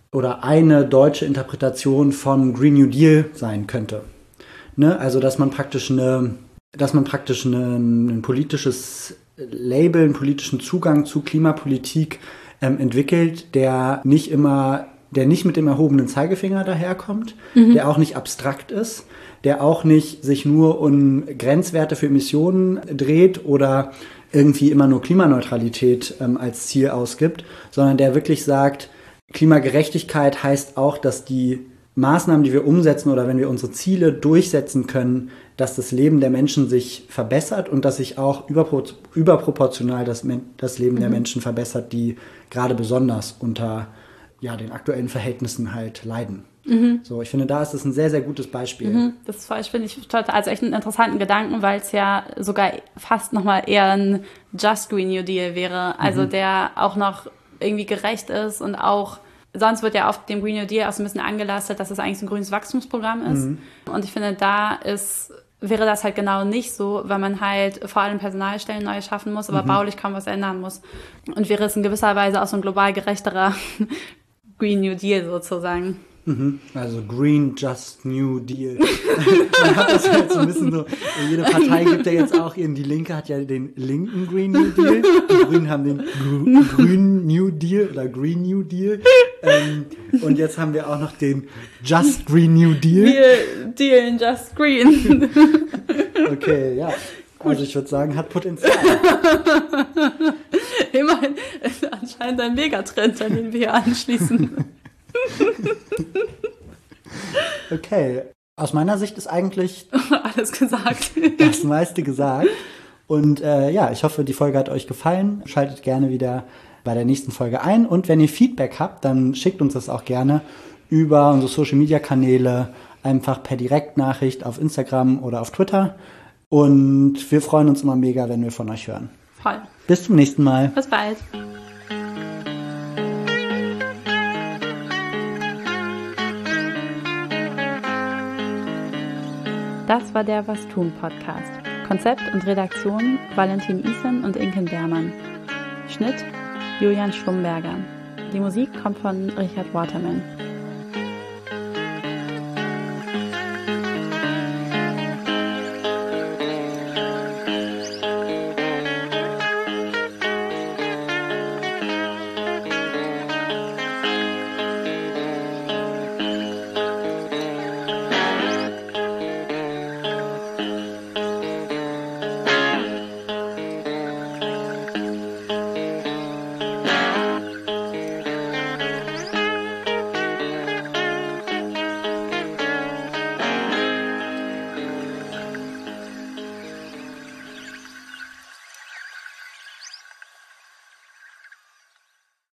oder eine deutsche Interpretation von Green New Deal sein könnte. Ne? Also dass man praktisch eine, dass man praktisch eine, ein politisches Label, einen politischen Zugang zu Klimapolitik ähm, entwickelt, der nicht immer, der nicht mit dem erhobenen Zeigefinger daherkommt, mhm. der auch nicht abstrakt ist, der auch nicht sich nur um Grenzwerte für Emissionen dreht oder irgendwie immer nur Klimaneutralität ähm, als Ziel ausgibt, sondern der wirklich sagt, Klimagerechtigkeit heißt auch, dass die Maßnahmen, die wir umsetzen oder wenn wir unsere Ziele durchsetzen können, dass das Leben der Menschen sich verbessert und dass sich auch überpro- überproportional das, das Leben mhm. der Menschen verbessert, die gerade besonders unter ja, den aktuellen Verhältnissen halt leiden. Mhm. So, ich finde, da ist es ein sehr, sehr gutes Beispiel. Mhm. Das finde ich total, also echt einen interessanten Gedanken, weil es ja sogar fast nochmal eher ein Just Green New Deal wäre, also mhm. der auch noch irgendwie gerecht ist und auch, sonst wird ja auf dem Green New Deal auch so ein bisschen angelastet, dass es eigentlich ein grünes Wachstumsprogramm ist. Mhm. Und ich finde, da ist, wäre das halt genau nicht so, weil man halt vor allem Personalstellen neu schaffen muss, aber mhm. baulich kaum was ändern muss. Und wäre es in gewisser Weise auch so ein global gerechterer Green New Deal sozusagen. Also Green Just New Deal. Man hat das halt so ein bisschen so, jede Partei gibt ja jetzt auch ihren, die Linke hat ja den linken Green New Deal, die Grünen haben den Gr- Grün New Deal oder Green New Deal ähm, und jetzt haben wir auch noch den Just Green New Deal. Wir dealen Just Green. Okay, ja. Also ich würde sagen, hat Potenzial. Immerhin ist anscheinend ein Megatrend, an den wir hier anschließen. Okay, aus meiner Sicht ist eigentlich alles gesagt. Das meiste gesagt. Und äh, ja, ich hoffe, die Folge hat euch gefallen. Schaltet gerne wieder bei der nächsten Folge ein. Und wenn ihr Feedback habt, dann schickt uns das auch gerne über unsere Social-Media-Kanäle, einfach per Direktnachricht auf Instagram oder auf Twitter. Und wir freuen uns immer mega, wenn wir von euch hören. Voll. Bis zum nächsten Mal. Bis bald. Das war der Was tun Podcast. Konzept und Redaktion Valentin Isen und Inken Beermann. Schnitt Julian Schlumberger. Die Musik kommt von Richard Waterman.